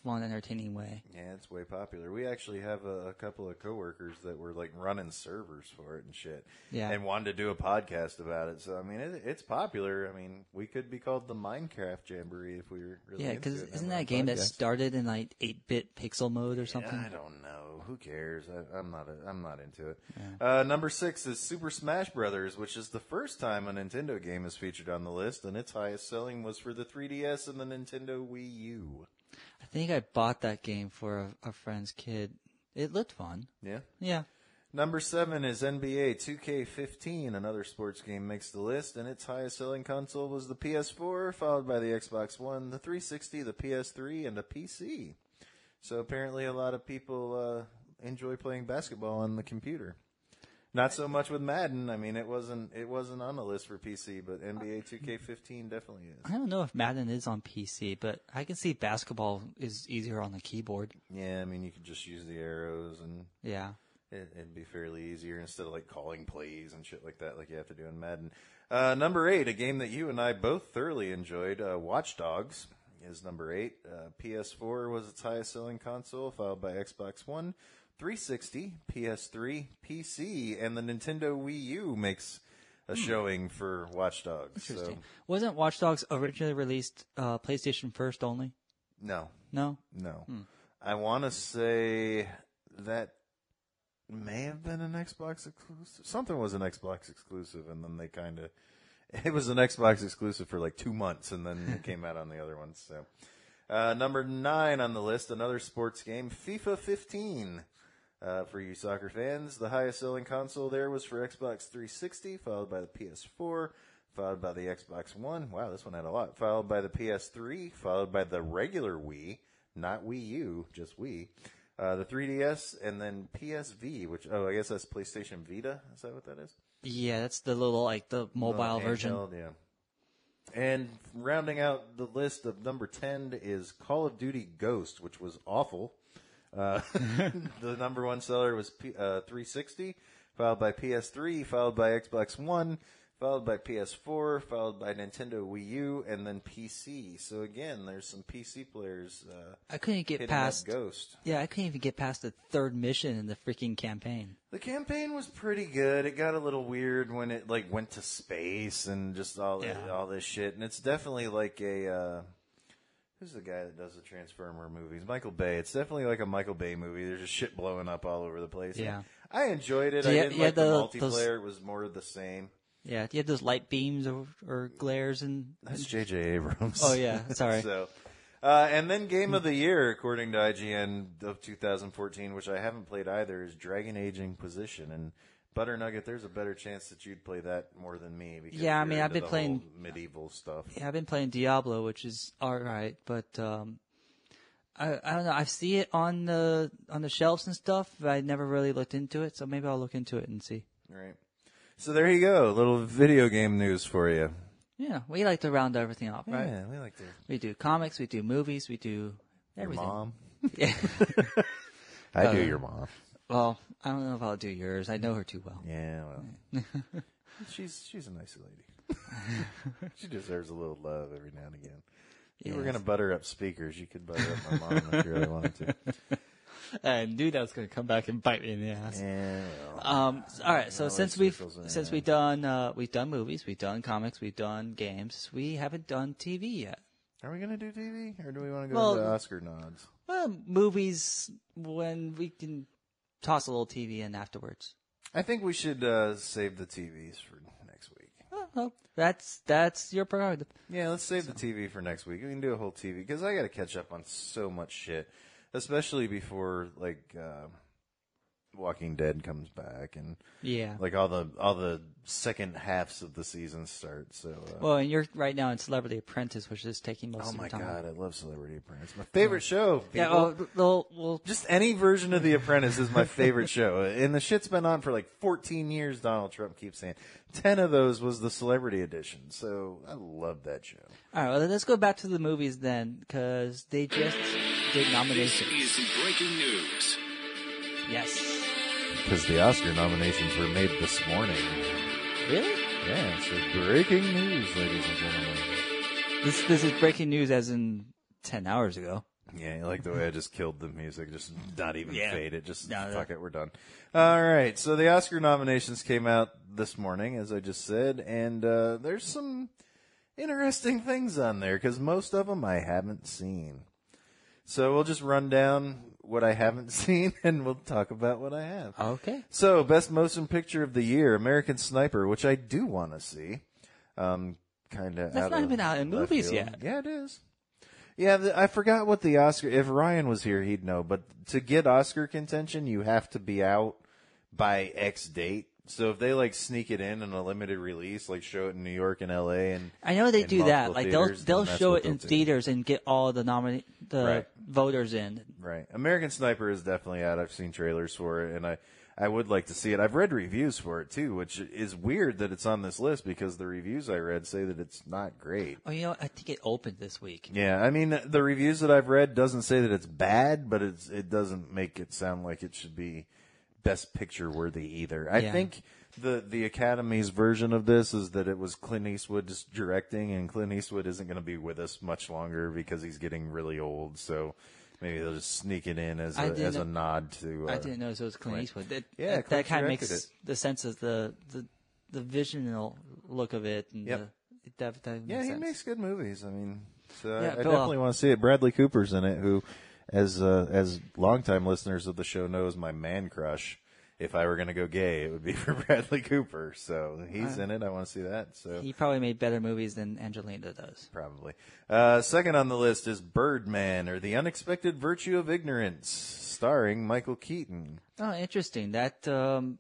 fun, entertaining way. Yeah, it's way popular. We actually have a, a couple of coworkers that were like running servers for it and shit. Yeah. And wanted to do a podcast about it. So, I mean, it, it's popular. I mean, we could be called the Minecraft Jamboree if we were really Yeah, into because it. isn't Have that our a game that podcast. started in like eight-bit pixel mode or something? I don't know. Who cares? I, I'm not. A, I'm not into it. Yeah. Uh, number six is Super Smash Brothers, which is the first time a Nintendo game is featured on the list, and its highest selling was for the three D S and the Nintendo Wii U. I think I bought that game for a, a friend's kid. It looked fun. Yeah. Yeah. Number seven is N B A two K fifteen. Another sports game makes the list, and its highest selling console was the P S four, followed by the Xbox One, the three sixty, the P S three, and a P C. So apparently a lot of people uh, enjoy playing basketball on the computer. Not so much with Madden. I mean, it wasn't it wasn't on the list for P C, but N B A two K fifteen definitely is. I don't know if Madden is on P C, but I can see basketball is easier on the keyboard. Yeah, I mean, you could just use the arrows, and Yeah. it, it'd be fairly easier instead of like calling plays and shit like that, like you have to do in Madden. Uh, number eight, a game that you and I both thoroughly enjoyed, uh, Watch Dogs is number eight. Uh, P S four was its highest selling console, followed by Xbox One, three sixty, P S three, P C, and the Nintendo Wii U makes a Hmm. showing for Watch Dogs. Interesting. So, Wasn't Watch Dogs originally released uh, PlayStation first only? no, No? no. Hmm. I want to say that may have been an Xbox exclusive. Something was an Xbox exclusive, and then they kind of... It was an Xbox exclusive for like two months, and then it came out on the other ones. So, uh, number nine on the list, another sports game, FIFA fifteen. Uh, for you soccer fans, the highest selling console there was for Xbox three sixty, followed by the P S four, followed by the Xbox One. Wow, this one had a lot. Followed by the P S three, followed by the regular Wii, not Wii U, just Wii. Uh, the three D S, and then P S V, which, oh, I guess that's PlayStation Vita. Is that what that is? Yeah, that's the little, like, the mobile Little version. handheld, yeah. And rounding out the list of number ten is Call of Duty Ghost, which was awful. Uh, the number one seller was P, uh, three sixty, followed by P S three, followed by Xbox One, followed by P S four, followed by Nintendo Wii U, and then P C. So again, there's some P C players. Uh, I couldn't get hitting past that Ghost. Yeah, I couldn't even get past the third mission in the freaking campaign. The campaign was pretty good. It got a little weird when it like went to space and just all Yeah. all this shit. And it's definitely like a uh, who's the guy that does the Transformer movies? Michael Bay. It's definitely like a Michael Bay movie. There's just shit blowing up all over the place. Yeah. I enjoyed it. Do I you- didn't you like had the, the- multiplayer. those- It was more of the same. Yeah, do you have those light beams or, or glares and? That's J J Abrams. Oh yeah, sorry. so, uh, and then Game of the Year, according to I G N of two thousand fourteen, which I haven't played either, is Dragon Age Inquisition. And Butternugget, there's a better chance that you'd play that more than me. Because Yeah, I you're mean, I've into been the playing- whole medieval stuff. Yeah, I've been playing Diablo, which is all right, but um, I I don't know. I see it on the on the shelves and stuff, but I never really looked into it. So maybe I'll look into it and see. Right. So there you go, a little video game news for you. Yeah, we like to round everything off, right? Yeah, we like to. We do comics, we do movies, we do Your everything. mom. Yeah. I do Uh, your mom. Well, I don't know if I'll do yours. I know her too well. Yeah, well, she's she's a nice lady. She deserves a little love every now and again. If you were Yes. gonna butter up speakers, you could butter up my mom if you really wanted to. I knew that was going to come back and bite me in the ass. Yeah. well, Um. All right. So all since that we've circles in, since yeah. we've done uh, we've done movies, we've done comics, we've done games. We haven't done T V yet. Are we gonna do T V or do we want to go Well- into Oscar nods? Well, movies when we can toss a little T V in afterwards. I think we should uh, save the T Vs for next week. Oh, well, that's that's your prerogative. Yeah, let's save the T V for next week. We can do a whole T V because I got to catch up on so much shit, especially before like uh, Walking Dead comes back and Yeah. like all the all the second halves of the season start. So, uh, Well, and you're right now in Celebrity Apprentice, which is taking most oh of my your time. god, I love Celebrity Apprentice. My favorite show. People. Yeah. Well, well, well, Just any version of The Apprentice is my favorite show. And the shit's been on for like fourteen years, Donald Trump keeps saying. ten of those was the Celebrity Edition. So I love that show. all right. Well, let's go back to the movies then, because they just did This nominations. is breaking news. Yes. Because the Oscar nominations were made this morning. Really? Yeah, so breaking news, ladies and gentlemen. This this is breaking news, as in ten hours ago. Yeah, you like the way I just killed the music, just not even Yeah. fade it, just No, fuck no. it, we're done. All right, so the Oscar nominations came out this morning, as I just said, and uh, there's some interesting things on there, because most of them I haven't seen. So we'll just run down what I haven't seen, and we'll talk about what I have. Okay. So, Best Motion Picture of the Year, American Sniper, which I do want to see. Um, kind of. That's not even out in movies field. yet. Yeah, it is. Yeah, the, I forgot what the Oscar. If Ryan was here, he'd know. But to get Oscar contention, you have to be out by X date. So if they like sneak it in in a limited release, like show it in New York and L A, and I know they and do that. multiple Like they'll theaters, they'll then that's show what it in they'll do. theaters and get all the nomina- the Right. voters in. Right. American Sniper is definitely out. I've seen trailers for it, and I, I would like to see it. I've read reviews for it, too, which is weird that it's on this list because the reviews I read say that it's not great. Oh, you know, what? I think it opened this week. Yeah, I mean, the reviews that I've read doesn't say that it's bad, but it's, it doesn't make it sound like it should be Best Picture worthy either. I Yeah. think the the Academy's version of this is that it was Clint Eastwood just directing, and Clint Eastwood isn't going to be with us much longer because he's getting really old. So maybe they'll just sneak it in as I a, didn't as a know- nod to. Uh, I didn't know it was Clint Clint. Eastwood. That, Yeah, that, Clint that kind of directed makes it. the sense of the the the visional look of it. And Yep. the, it def- that Yeah, makes he sense. makes good movies. I mean, so I, Yeah, I Bill, definitely uh, want to see it. Bradley Cooper's in it, who, as uh, as longtime listeners of the show know, is my man crush. If I were going to go gay, it would be for Bradley Cooper. So he's Uh, in it. I want to see that. So He probably made better movies than Angelina does. probably. Uh, second on the list is Birdman, or The Unexpected Virtue of Ignorance, starring Michael Keaton. Oh, interesting. That um,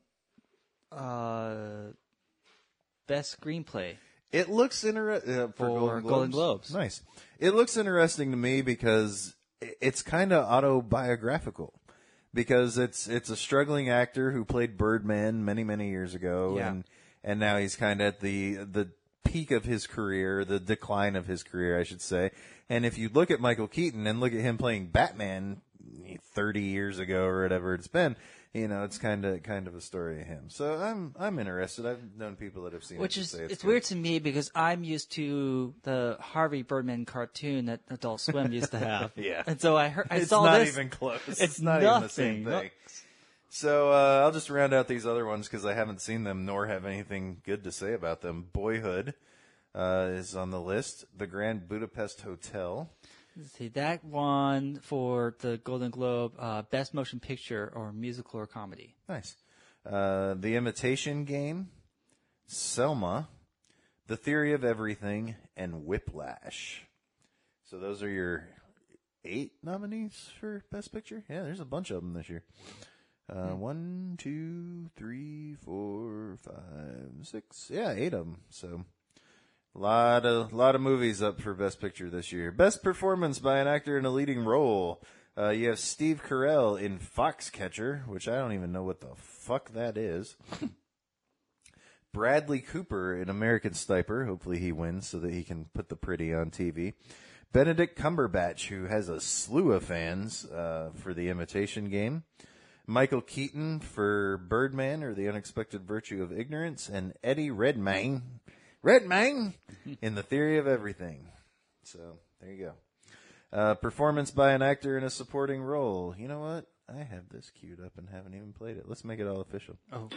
uh, best screenplay. It looks interesting uh, for, For Golden, Globes. Golden Globes. Nice. It looks interesting to me because i- it's kind of autobiographical. Because it's it's a struggling actor who played Birdman many many years ago, Yeah. and and now he's kind of at the the peak of his career, the decline of his career, I should say. And if you look at Michael Keaton and look at him playing Batman thirty years ago or whatever it's been, you know, it's kind of kind of a story of him. So I'm I'm interested. I've known people that have seen Which it. is say it's, it's good. weird to me because I'm used to the Harvey Birdman cartoon that Adult Swim used to have. Yeah. And so I heard I It's saw not this. even close. It's, It's not nothing. even the same thing. So uh, I'll just round out these other ones because I haven't seen them nor have anything good to say about them. Boyhood uh, is on the list. The Grand Budapest Hotel. Let's see, that one for the Golden Globe, uh, Best Motion Picture or Musical or Comedy. Nice. Uh, the Imitation Game. Selma. The Theory of Everything. And Whiplash. So those are your eight nominees for Best Picture? Yeah, there's a bunch of them this year. Uh, one, two, three, four, five, six. Yeah, eight of them. So, a lot of lot of movies up for Best Picture this year. Best performance by an actor in a leading role. Uh, you have Steve Carell in Foxcatcher, which I don't even know what the fuck that is. Bradley Cooper in American Sniper. Hopefully he wins so that he can put the pretty on T V. Benedict Cumberbatch, who has a slew of fans uh, for The Imitation Game. Michael Keaton for Birdman, or The Unexpected Virtue of Ignorance, and Eddie Redmayne, Redmayne, in The Theory of Everything. So, there you go. Uh, performance by an actor in a supporting role. You know what? I have this queued up and haven't even played it. Let's make it all official. Oh.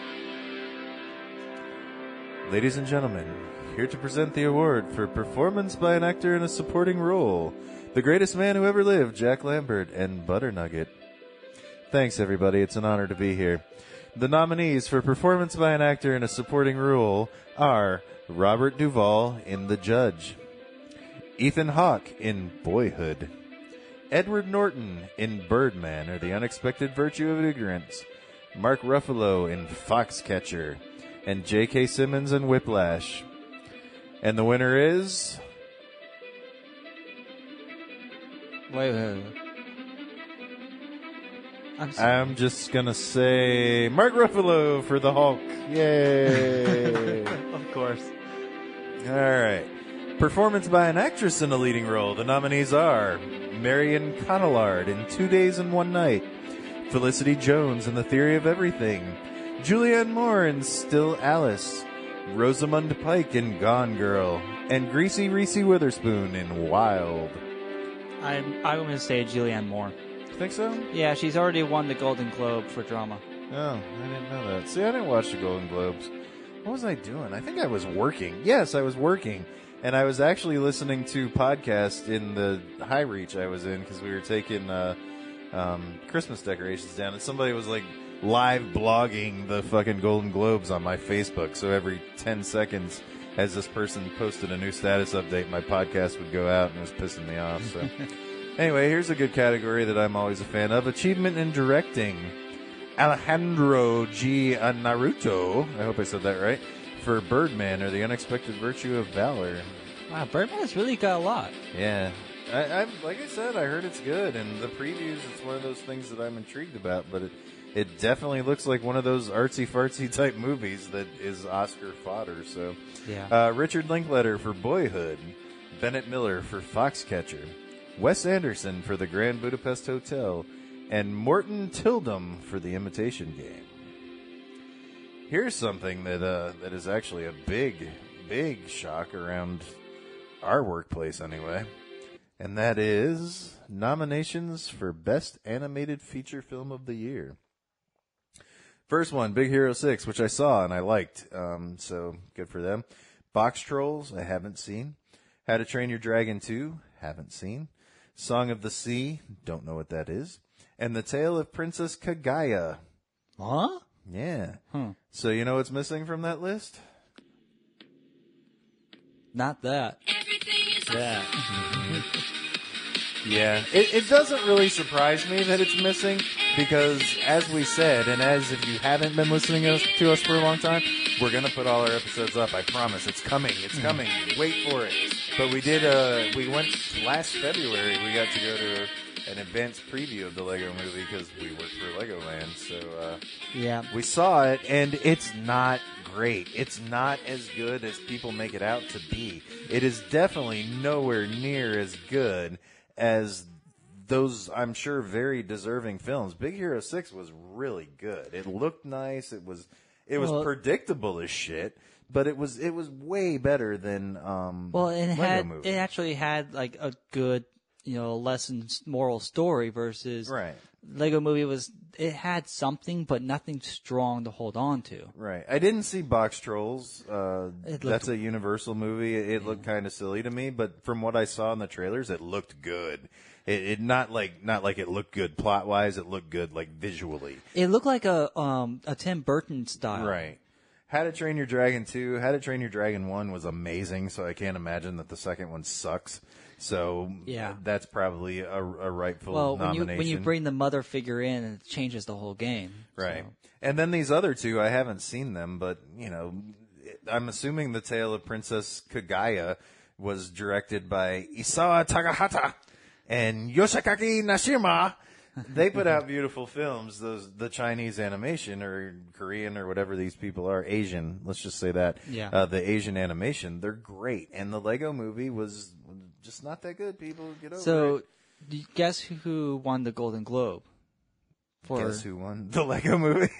Ladies and gentlemen, here to present the award for performance by an actor in a supporting role, the greatest man who ever lived, Jack Lambert, and Butter Nugget. Thanks, everybody. It's an honor to be here. The nominees for performance by an actor in a supporting role are Robert Duvall in The Judge, Ethan Hawke in Boyhood, Edward Norton in Birdman, or The Unexpected Virtue of Ignorance, Mark Ruffalo in Foxcatcher, and J K. Simmons in Whiplash. And the winner is... Wait, wait, wait. I'm sorry. I'm just going to say Mark Ruffalo for the Hulk. Yay! Of course. All right. Performance by an actress in a leading role. The nominees are Marion Cotillard in Two Days and One Night, Felicity Jones in The Theory of Everything, Julianne Moore in Still Alice, Rosamund Pike in Gone Girl, and Greasy Reese Witherspoon in Wild. I'm I'm going to say Julianne Moore. Think so? Yeah, she's already won the Golden Globe for drama. Oh, I didn't know that. See, I didn't watch the Golden Globes. What was I doing? I think I was working. Yes, I was working. And I was actually listening to podcasts in the High Reach I was in because we were taking uh, um, Christmas decorations down. And somebody was like live blogging the fucking Golden Globes on my Facebook. So every ten seconds, as this person posted a new status update, my podcast would go out and it was pissing me off. So anyway, here's a good category that I'm always a fan of. Achievement in Directing. Alejandro G. Naruto, I hope I said that right, for Birdman, or The Unexpected Virtue of Valor. Wow, Birdman's really got a lot. Yeah. I, I like I said, I heard it's good, and the previews, it's one of those things that I'm intrigued about, but it, it definitely looks like one of those artsy-fartsy type movies that is Oscar fodder, so. Yeah. Uh, Richard Linklater for Boyhood, Bennett Miller for Foxcatcher, Wes Anderson for The Grand Budapest Hotel, and Morton Tildum for The Imitation Game. Here's something that uh, that is actually a big, big shock around our workplace anyway, and that is nominations for Best Animated Feature Film of the Year. First one, Big Hero six, which I saw and I liked, um, so good for them. Box Trolls, I haven't seen. How to Train Your Dragon two, haven't seen. Song of the Sea, don't know what that is. And The Tale of Princess Kaguya. Huh? Yeah. Hmm. So you know what's missing from that list? Not that. Yeah. Yeah. It, it doesn't really surprise me that it's missing because, as we said, and as if you haven't been listening to us, to us for a long time, we're going to put all our episodes up. I promise. It's coming. It's coming. Wait for it. But we did, uh, we went last February, we got to go to an advanced preview of the Lego movie because we work for Legoland. So, uh, yeah, we saw it, and it's not great. It's not as good as people make it out to be. It is definitely nowhere near as good as those, I'm sure, very deserving films. Big Hero six was really good. It looked nice. It was, it was well, predictable as shit, but it was, it was way better than, um, well, it Lego had, movie. it actually had like a good, you know, lessons, moral story versus right. Lego Movie was, it had something, but nothing strong to hold on to. Right. I didn't see Box Trolls. Uh, looked, that's a Universal movie. It, it looked yeah. kind of silly to me, but from what I saw in the trailers, it looked good. It, it not like not like it looked good plot wise. It looked good like visually. It looked like a um a Tim Burton style. Right. How to Train Your Dragon two. How to Train Your Dragon one was amazing, so I can't imagine that the second one sucks. So yeah. that's probably a, a rightful well, when nomination. you when you bring the mother figure in, it changes the whole game. Right. So. And then these other two, I haven't seen them, but, you know, I'm assuming The Tale of Princess Kaguya was directed by Isawa Takahata and Yoshikaki Nashima. They put out beautiful films, those the Chinese animation or Korean or whatever these people are, Asian, let's just say that. Yeah. Uh, the Asian animation, they're great. And the Lego movie was just not that good, people. Get over so, it. So, guess who won the Golden Globe? For... Guess who won the Lego movie?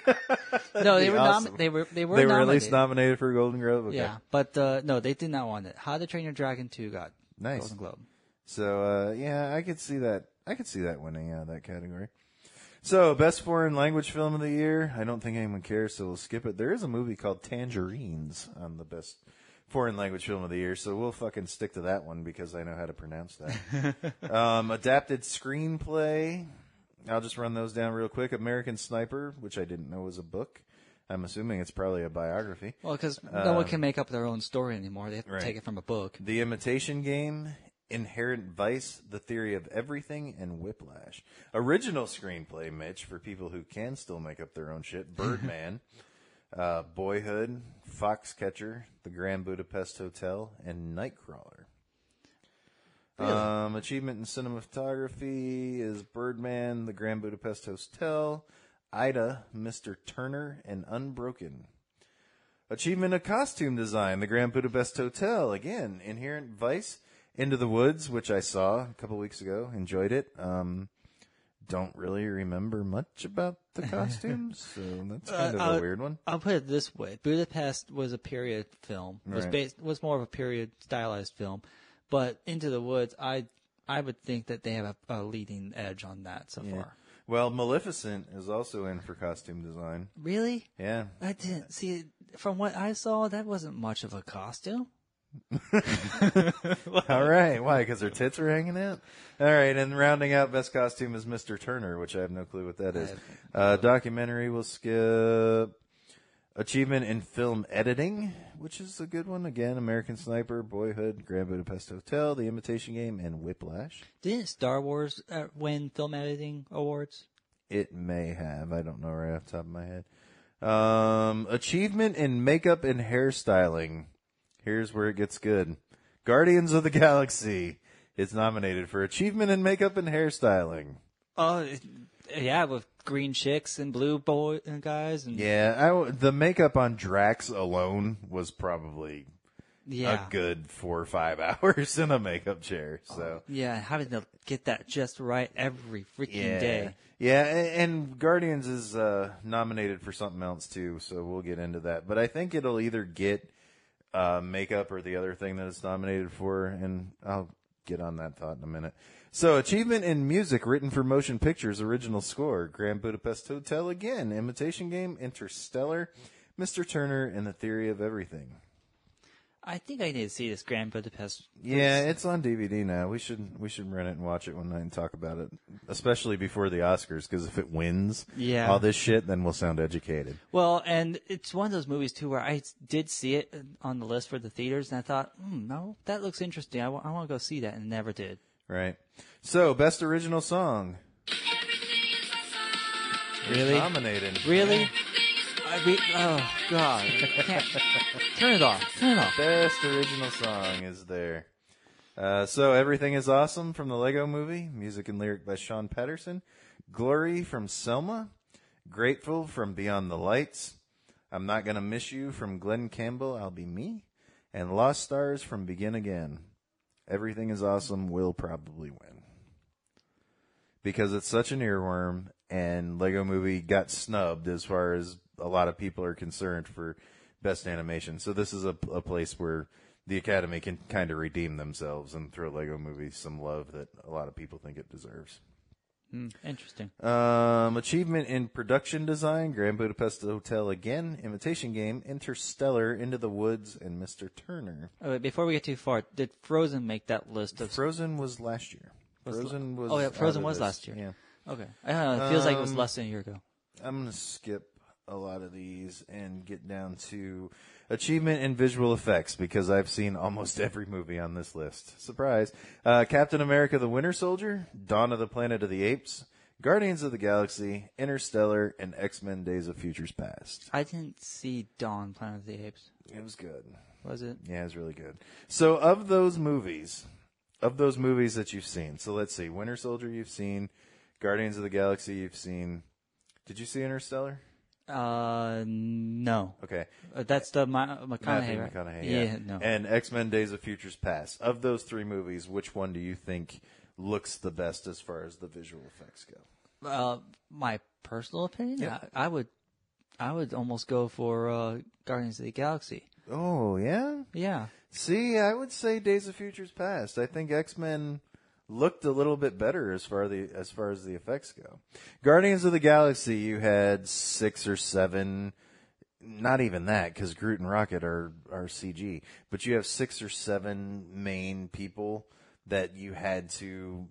no, they were, awesome. nom- they were they were they were nominated. at least nominated for a Golden Globe. Okay. Yeah, but uh, no, they did not want it. How to Train Your Dragon two got nice. Golden Globe. So uh, yeah, I could see that. I could see that winning out of that category. So best foreign language film of the year. I don't think anyone cares, so we'll skip it. There is a movie called Tangerines on the best foreign language film of the year, so we'll fucking stick to that one because I know how to pronounce that. um, adapted screenplay. I'll just run those down real quick. American Sniper, which I didn't know was a book. I'm assuming it's probably a biography. Well, because um, no one can make up their own story anymore. They have to right. take it from a book. The Imitation Game, Inherent Vice, The Theory of Everything, and Whiplash. Original screenplay, Mitch, for people who can still make up their own shit. Birdman, uh, Boyhood, Foxcatcher, The Grand Budapest Hotel, and Nightcrawler. Really? Um, achievement in cinematography is Birdman, The Grand Budapest Hotel, Ida, Mister Turner, and Unbroken. Achievement of costume design, The Grand Budapest Hotel. Again, Inherent Vice, Into the Woods, which I saw a couple weeks ago. Enjoyed it. Um, don't really remember much about the costumes, so that's kind of uh, a I'll, weird one. I'll put it this way: Budapest was a period film. Was right. based was more of a period stylized film, but Into the Woods, I I would think that they have a, a leading edge on that so Yeah. far. Well, Maleficent is also in for costume design. Really? Yeah. I didn't see. From what I saw, that wasn't much of a costume. All right. Why? Because her tits are hanging out? All right. And rounding out best costume is Mister Turner, which I have no clue what that is. Uh, documentary will skip. Achievement in film editing, which is a good one. Again, American Sniper, Boyhood, Grand Budapest Hotel, The Imitation Game, and Whiplash. Didn't Star Wars uh, win film editing awards? It may have. I don't know right off the top of my head. Um, achievement in makeup and hairstyling. Here's where it gets good. Guardians of the Galaxy is nominated for achievement in makeup and hairstyling. Oh, yeah, with green chicks and blue boy and guys. And Yeah, I w the makeup on Drax alone was probably yeah. a good four or five hours in a makeup chair. So Yeah, having to get that just right every freaking yeah, day. yeah, and, and Guardians is uh, nominated for something else too. So we'll get into that. But I think it'll either get uh, makeup or the other thing that it's nominated for, and I'll get on that thought in a minute. So, achievement in music written for motion pictures, original score, Grand Budapest Hotel again, Imitation Game, Interstellar, Mister Turner, and The Theory of Everything. I think I need to see this Grand Budapest. Yeah, it's on D V D now. We should we should rent it and watch it one night and talk about it, especially before the Oscars, because if it wins Yeah. all this shit, then we'll sound educated. Well, and it's one of those movies, too, where I did see it on the list for the theaters, and I thought, hmm, no, that looks interesting. I, w- I want to go see that, and never did. Right. So, best original song. Really? Nominated. Really? I re- oh, God. I can't. Turn it off. Turn it off. Best original song is there. Uh, so, Everything is Awesome from the Lego Movie. Music and lyric by Sean Patterson. Glory from Selma. Grateful from Beyond the Lights. I'm Not Gonna Miss You from Glenn Campbell, I'll Be Me. And Lost Stars from Begin Again. Everything is Awesome will probably win. Because it's such an earworm, and Lego Movie got snubbed as far as a lot of people are concerned for best animation. So this is a, a place where the Academy can kind of redeem themselves and throw Lego Movie some love that a lot of people think it deserves. Hmm, interesting. Um, achievement in production design, Grand Budapest Hotel again, Imitation Game, Interstellar, Into the Woods, and Mister Turner. Oh, wait, before we get too far, did Frozen make that list of... Frozen was last year. Was Frozen was. Oh, yeah, Frozen out of was this. last year. Yeah. Okay. I don't know. It feels like it was Um, less than a year ago. I'm going to skip a lot of these and get down to achievement in visual effects because I've seen almost every movie on this list. Surprise. Uh, Captain America the Winter Soldier, Dawn of the Planet of the Apes, Guardians of the Galaxy, Interstellar, and X-Men Days of Futures Past. I didn't see Dawn, Planet of the Apes. It was good. Was it? Yeah, it was really good. So of those movies, of those movies that you've seen, so let's see, Winter Soldier you've seen, Guardians of the Galaxy you've seen. Did you see Interstellar? Uh, no. Okay. Uh, that's the Ma- McConaughey, Matthew right? McConaughey, yeah. yeah. no. And X-Men Days of Futures Past. Of those three movies, which one do you think looks the best as far as the visual effects go? Uh, my personal opinion, Yep. I, I would, I would almost go for uh, Guardians of the Galaxy. Oh, yeah? Yeah. See, I would say Days of Futures Past. I think X-Men looked a little bit better as far the as far as the effects go. Guardians of the Galaxy, you had six or seven, not even that, because Groot and Rocket are are C G. But you have six or seven main people that you had to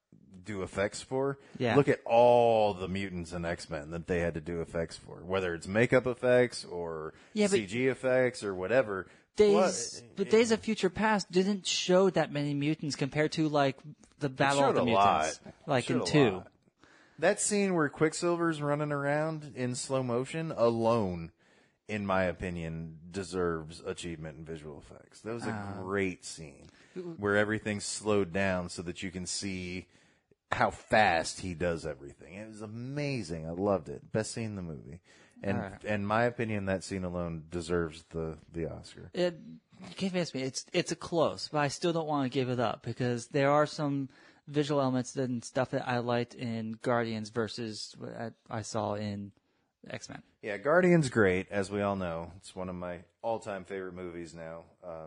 do effects for. Yeah. Look at all the mutants in X-Men that they had to do effects for, whether it's makeup effects or Yeah, but- C G effects or whatever. Days, What- but Days of Future Past didn't show that many mutants compared to like the Battle showed of the a Mutants, lot. like Showed in a two. lot. That scene where Quicksilver's running around in slow motion alone, in my opinion, deserves achievement in visual effects. That was a Ah. great scene where everything's slowed down so that you can see how fast he does everything. It was amazing. I loved it. Best scene in the movie. And All right. in my opinion, that scene alone deserves the, the Oscar. It convinced me. It's it's a close, but I still don't want to give it up because there are some visual elements and stuff that I liked in Guardians versus what I, I saw in X-Men. Yeah, Guardian's great, as we all know. It's one of my all-time favorite movies now. Uh,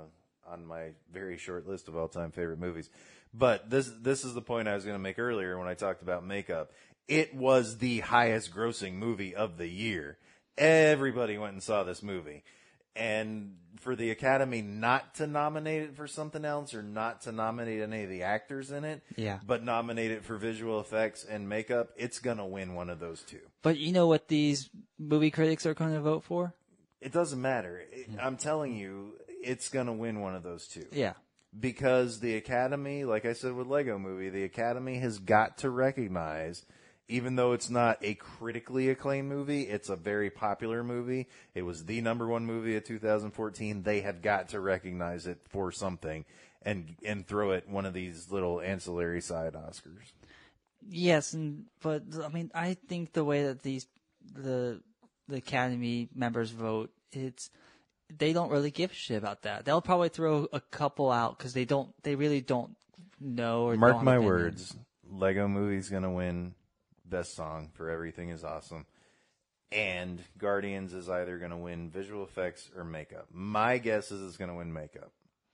on my very short list of all-time favorite movies. But this this is the point I was going to make earlier when I talked about Makeup. It was the highest-grossing movie of the year. Everybody went and saw this movie. And for the Academy not to nominate it for something else or not to nominate any of the actors in it, Yeah. but nominate it for visual effects and makeup, it's going to win one of those two. But you know what these movie critics are going to vote for? It doesn't matter. It, I'm telling you, it's going to win one of those two. Yeah. Because the Academy, like I said with Lego Movie, the Academy has got to recognize, even though it's not a critically acclaimed movie, it's a very popular movie. It was the number one movie of two thousand fourteen. They have got to recognize it for something and and throw it one of these little ancillary side Oscars. Yes, and but I mean, I think the way that these the the Academy members vote, it's they don't really give a shit about that. They'll probably throw a couple out because they don't, they really don't know. Or Mark don't have my opinion. words, Lego Movie's gonna win Best Song for Everything Is Awesome, and Guardians is either gonna win visual effects or makeup. My guess is it's gonna win makeup,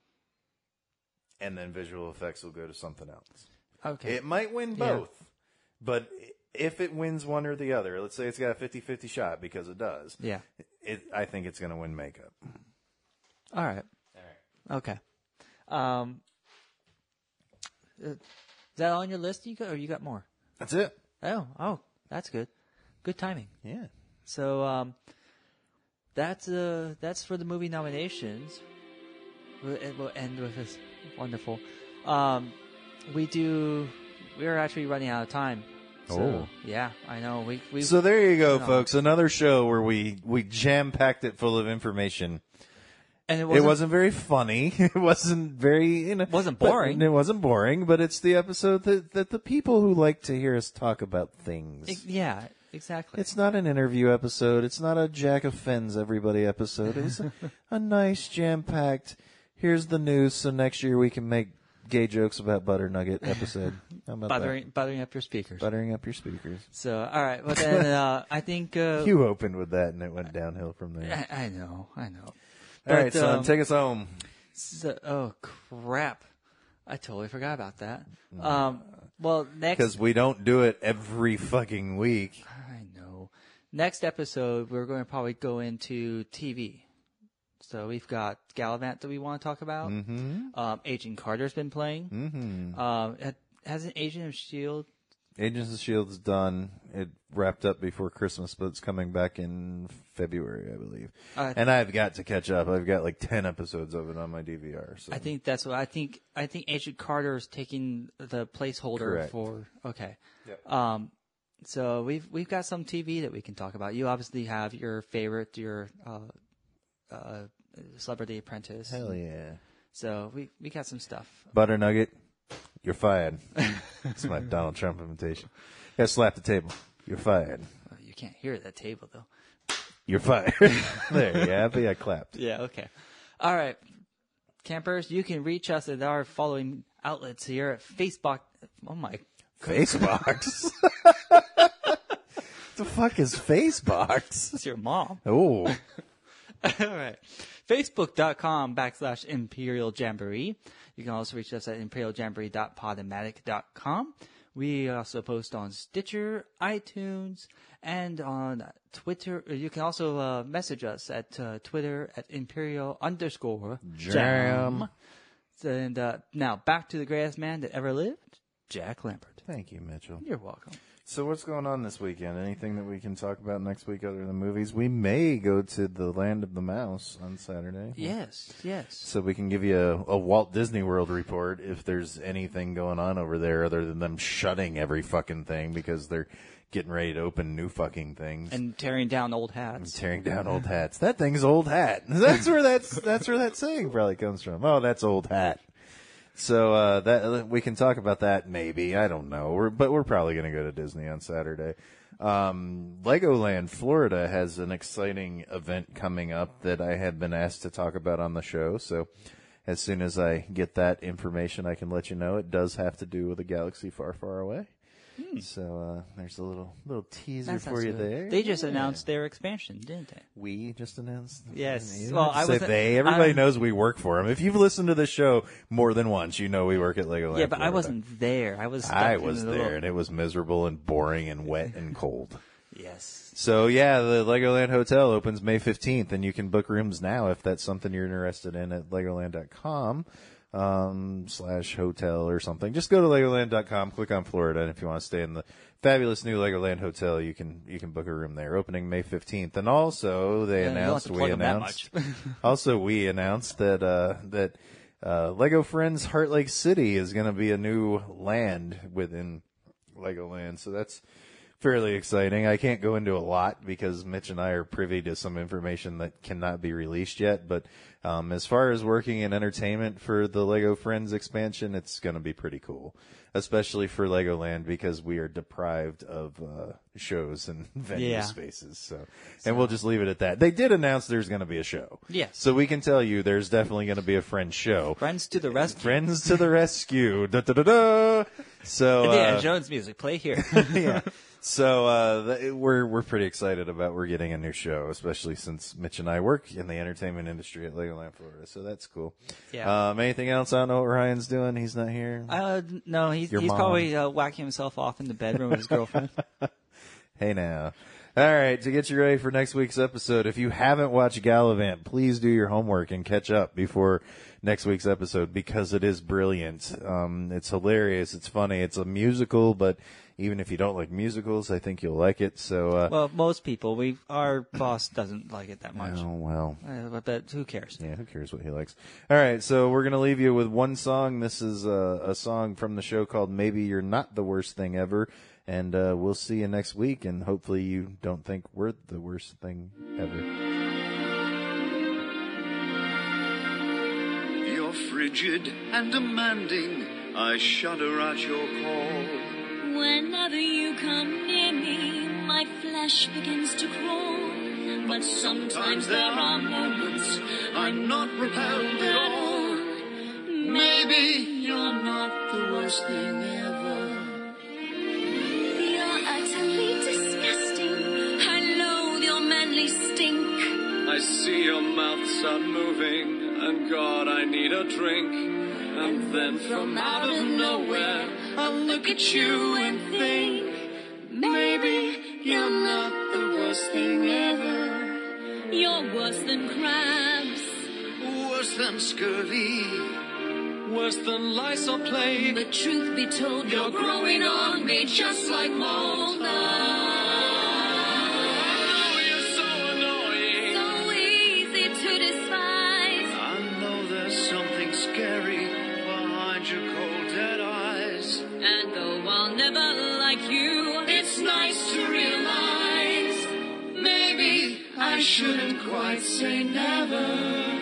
and then visual effects will go to something else. Okay, It might win Yeah. both, but if it wins one or the other, let's say it's got a fifty-fifty shot, because it does. Yeah. It, I think it's gonna win makeup. All right. All right. Okay. Um, uh, is that on your list? You got, or you got more? That's it. Oh, oh, that's good. Good timing. Yeah. So um, that's uh, that's for the movie nominations. We'll, and we'll end with this. Wonderful. Um, we do. We're actually running out of time. So, Oh. yeah, I know. We we. So there you go, no. folks. Another show where we, we jam-packed it full of information. And it It wasn't, wasn't very funny. It wasn't very, you know, Wasn't but- boring. It wasn't boring, but it's the episode that, that the people who like to hear us talk about things. Ex- yeah, exactly. It's not an interview episode. It's not a Jack offends everybody episode. It was a, a nice jam-packed, here's the news so next year we can make gay jokes about Butter Nugget episode. How about buttering buttering up your speakers. that? Buttering up your speakers. So all right, well then uh, I think uh, You opened with that and it went downhill from there. I, I know, I know. All right, But, son, um, take us home. So, oh crap! I totally forgot about that. Um, well, next Because we don't do it every fucking week. I know. Next episode, we're going to probably go into T V. So we've got Gallivant that we want to talk about. Mm-hmm. Um, Agent Carter's been playing. Mm-hmm. Um, ha- hasn't Agent of Shield? Agents of S H I E L D is done. It wrapped up before Christmas, but it's coming back in February, I believe. Uh, and I've got to catch up. I've got like ten episodes of it on my D V R. So I think that's what I think. I think Agent Carter is taking the placeholder Correct. for. Okay. Yep. Um, so we've we've got some T V that we can talk about. You obviously have your favorite, your uh, uh, Celebrity Apprentice. Hell yeah. So we we got some stuff. Butter Nugget, you're fired. That's my Donald Trump imitation. Gotta slap the table. You're fired. Oh, you can't hear at that table though. You're fired. There, you happy? I clapped. Yeah, okay. All right. Campers, you can reach us at our following outlets here at Facebook. Oh, my. Facebox? The fuck is Facebox? It's your mom. Oh. All right. Facebook.com backslash Imperial Jamboree. You can also reach us at imperial jamboree dot podomatic dot com. We also post on Stitcher, iTunes, and on Twitter. You can also uh, message us at uh, Twitter at imperial underscore jam. And uh, now back to the greatest man that ever lived, Jack Lambert. Thank you, Mitchell. You're welcome. So what's going on this weekend? Anything that we can talk about next week other than movies? We may go to the Land of the Mouse on Saturday. Yes, yes. So we can give you a, a Walt Disney World report if there's anything going on over there other than them shutting every fucking thing because they're getting ready to open new fucking things. And tearing down old hats. And tearing down old hats. That thing's old hat. That's where that's that's where that saying probably comes from. Oh, that's old hat. So uh, that we can talk about that maybe. I don't know. We're, but we're probably going to go to Disney on Saturday. Um, Legoland, Florida has an exciting event coming up that I have been asked to talk about on the show. So as soon as I get that information, I can let you know. It does have to do with a galaxy far, far away. Hmm. So uh, there's a little little teaser That for sounds you good. there. They just Yeah. announced their expansion, didn't they? We just announced. Yes. You don't Well, have to I say wasn't- they. Everybody I'm- knows we work for them. If you've listened to the show more than once, you know we work at Legoland. Yeah, but I Florida. wasn't there. I was. Stuck I in was the there, little- and it was miserable and boring and wet and cold. Yes. So yeah, the Legoland Hotel opens May fifteenth, and you can book rooms now if that's something you're interested in at legoland dot com um, slash hotel or something. Just go to legoland dot com, click on Florida, and if you want to stay in the fabulous new Legoland Hotel, you can you can book a room there. Opening May fifteenth, and also they Yeah, you don't have announced to we plug 'em that announced much. also we announced that uh, that uh, Lego Friends Heart Lake City is going to be a new land within Legoland. So that's fairly exciting. I can't go into a lot because Mitch and I are privy to some information that cannot be released yet. But um, as far as working in entertainment for the Lego Friends expansion, it's going to be pretty cool, especially for Legoland because we are deprived of uh, shows and venue Yeah. spaces. So, and we'll just leave it at that. They did announce there's going to be a show. Yes. So we can tell you there's definitely going to be a Friends show. Friends to the rescue. Friends to the rescue. Da, da, da, da. So, Indiana uh, Jones music. Play here. yeah. So uh, th- we're we're pretty excited about we're getting a new show, especially since Mitch and I work in the entertainment industry at Legoland, Florida. So that's cool. Yeah. Um, anything else? I don't know what Ryan's doing. He's not here. Uh, no, he's Your he's mom. probably uh, whacking himself off in the bedroom with his girlfriend. Hey now. All right, to get you ready for next week's episode, if you haven't watched Gallivant, please do your homework and catch up before next week's episode because it is brilliant. Um, it's hilarious. It's funny. It's a musical, but even if you don't like musicals, I think you'll like it. So, uh, Well, most people, we our boss doesn't like it that much. oh, well. Uh, but, but who cares? Yeah, who cares what he likes? All right, so we're going to leave you with one song. This is a, a song from the show called Maybe You're Not the Worst Thing Ever. And uh, we'll see you next week, and hopefully you don't think we're the worst thing ever. You're frigid and demanding. I shudder at your call. Whenever you come near me, my flesh begins to crawl. But sometimes there are moments I'm not repelled at all. Maybe you're not the worst thing ever. You're utterly disgusting. I loathe your manly stink. I see your mouth start moving, and God, I need a drink. And then from out of nowhere, I look at you and think, maybe you're not the worst thing ever. You're worse than crabs. Worse than scurvy. Worse than lice or plague. But truth be told, you're growing on me just like mold. Oh, you're so annoying. So easy to despise. I know there's something scary behind your cold dead eyes. And though I'll never like you, It's nice to realize maybe I shouldn't quite say never.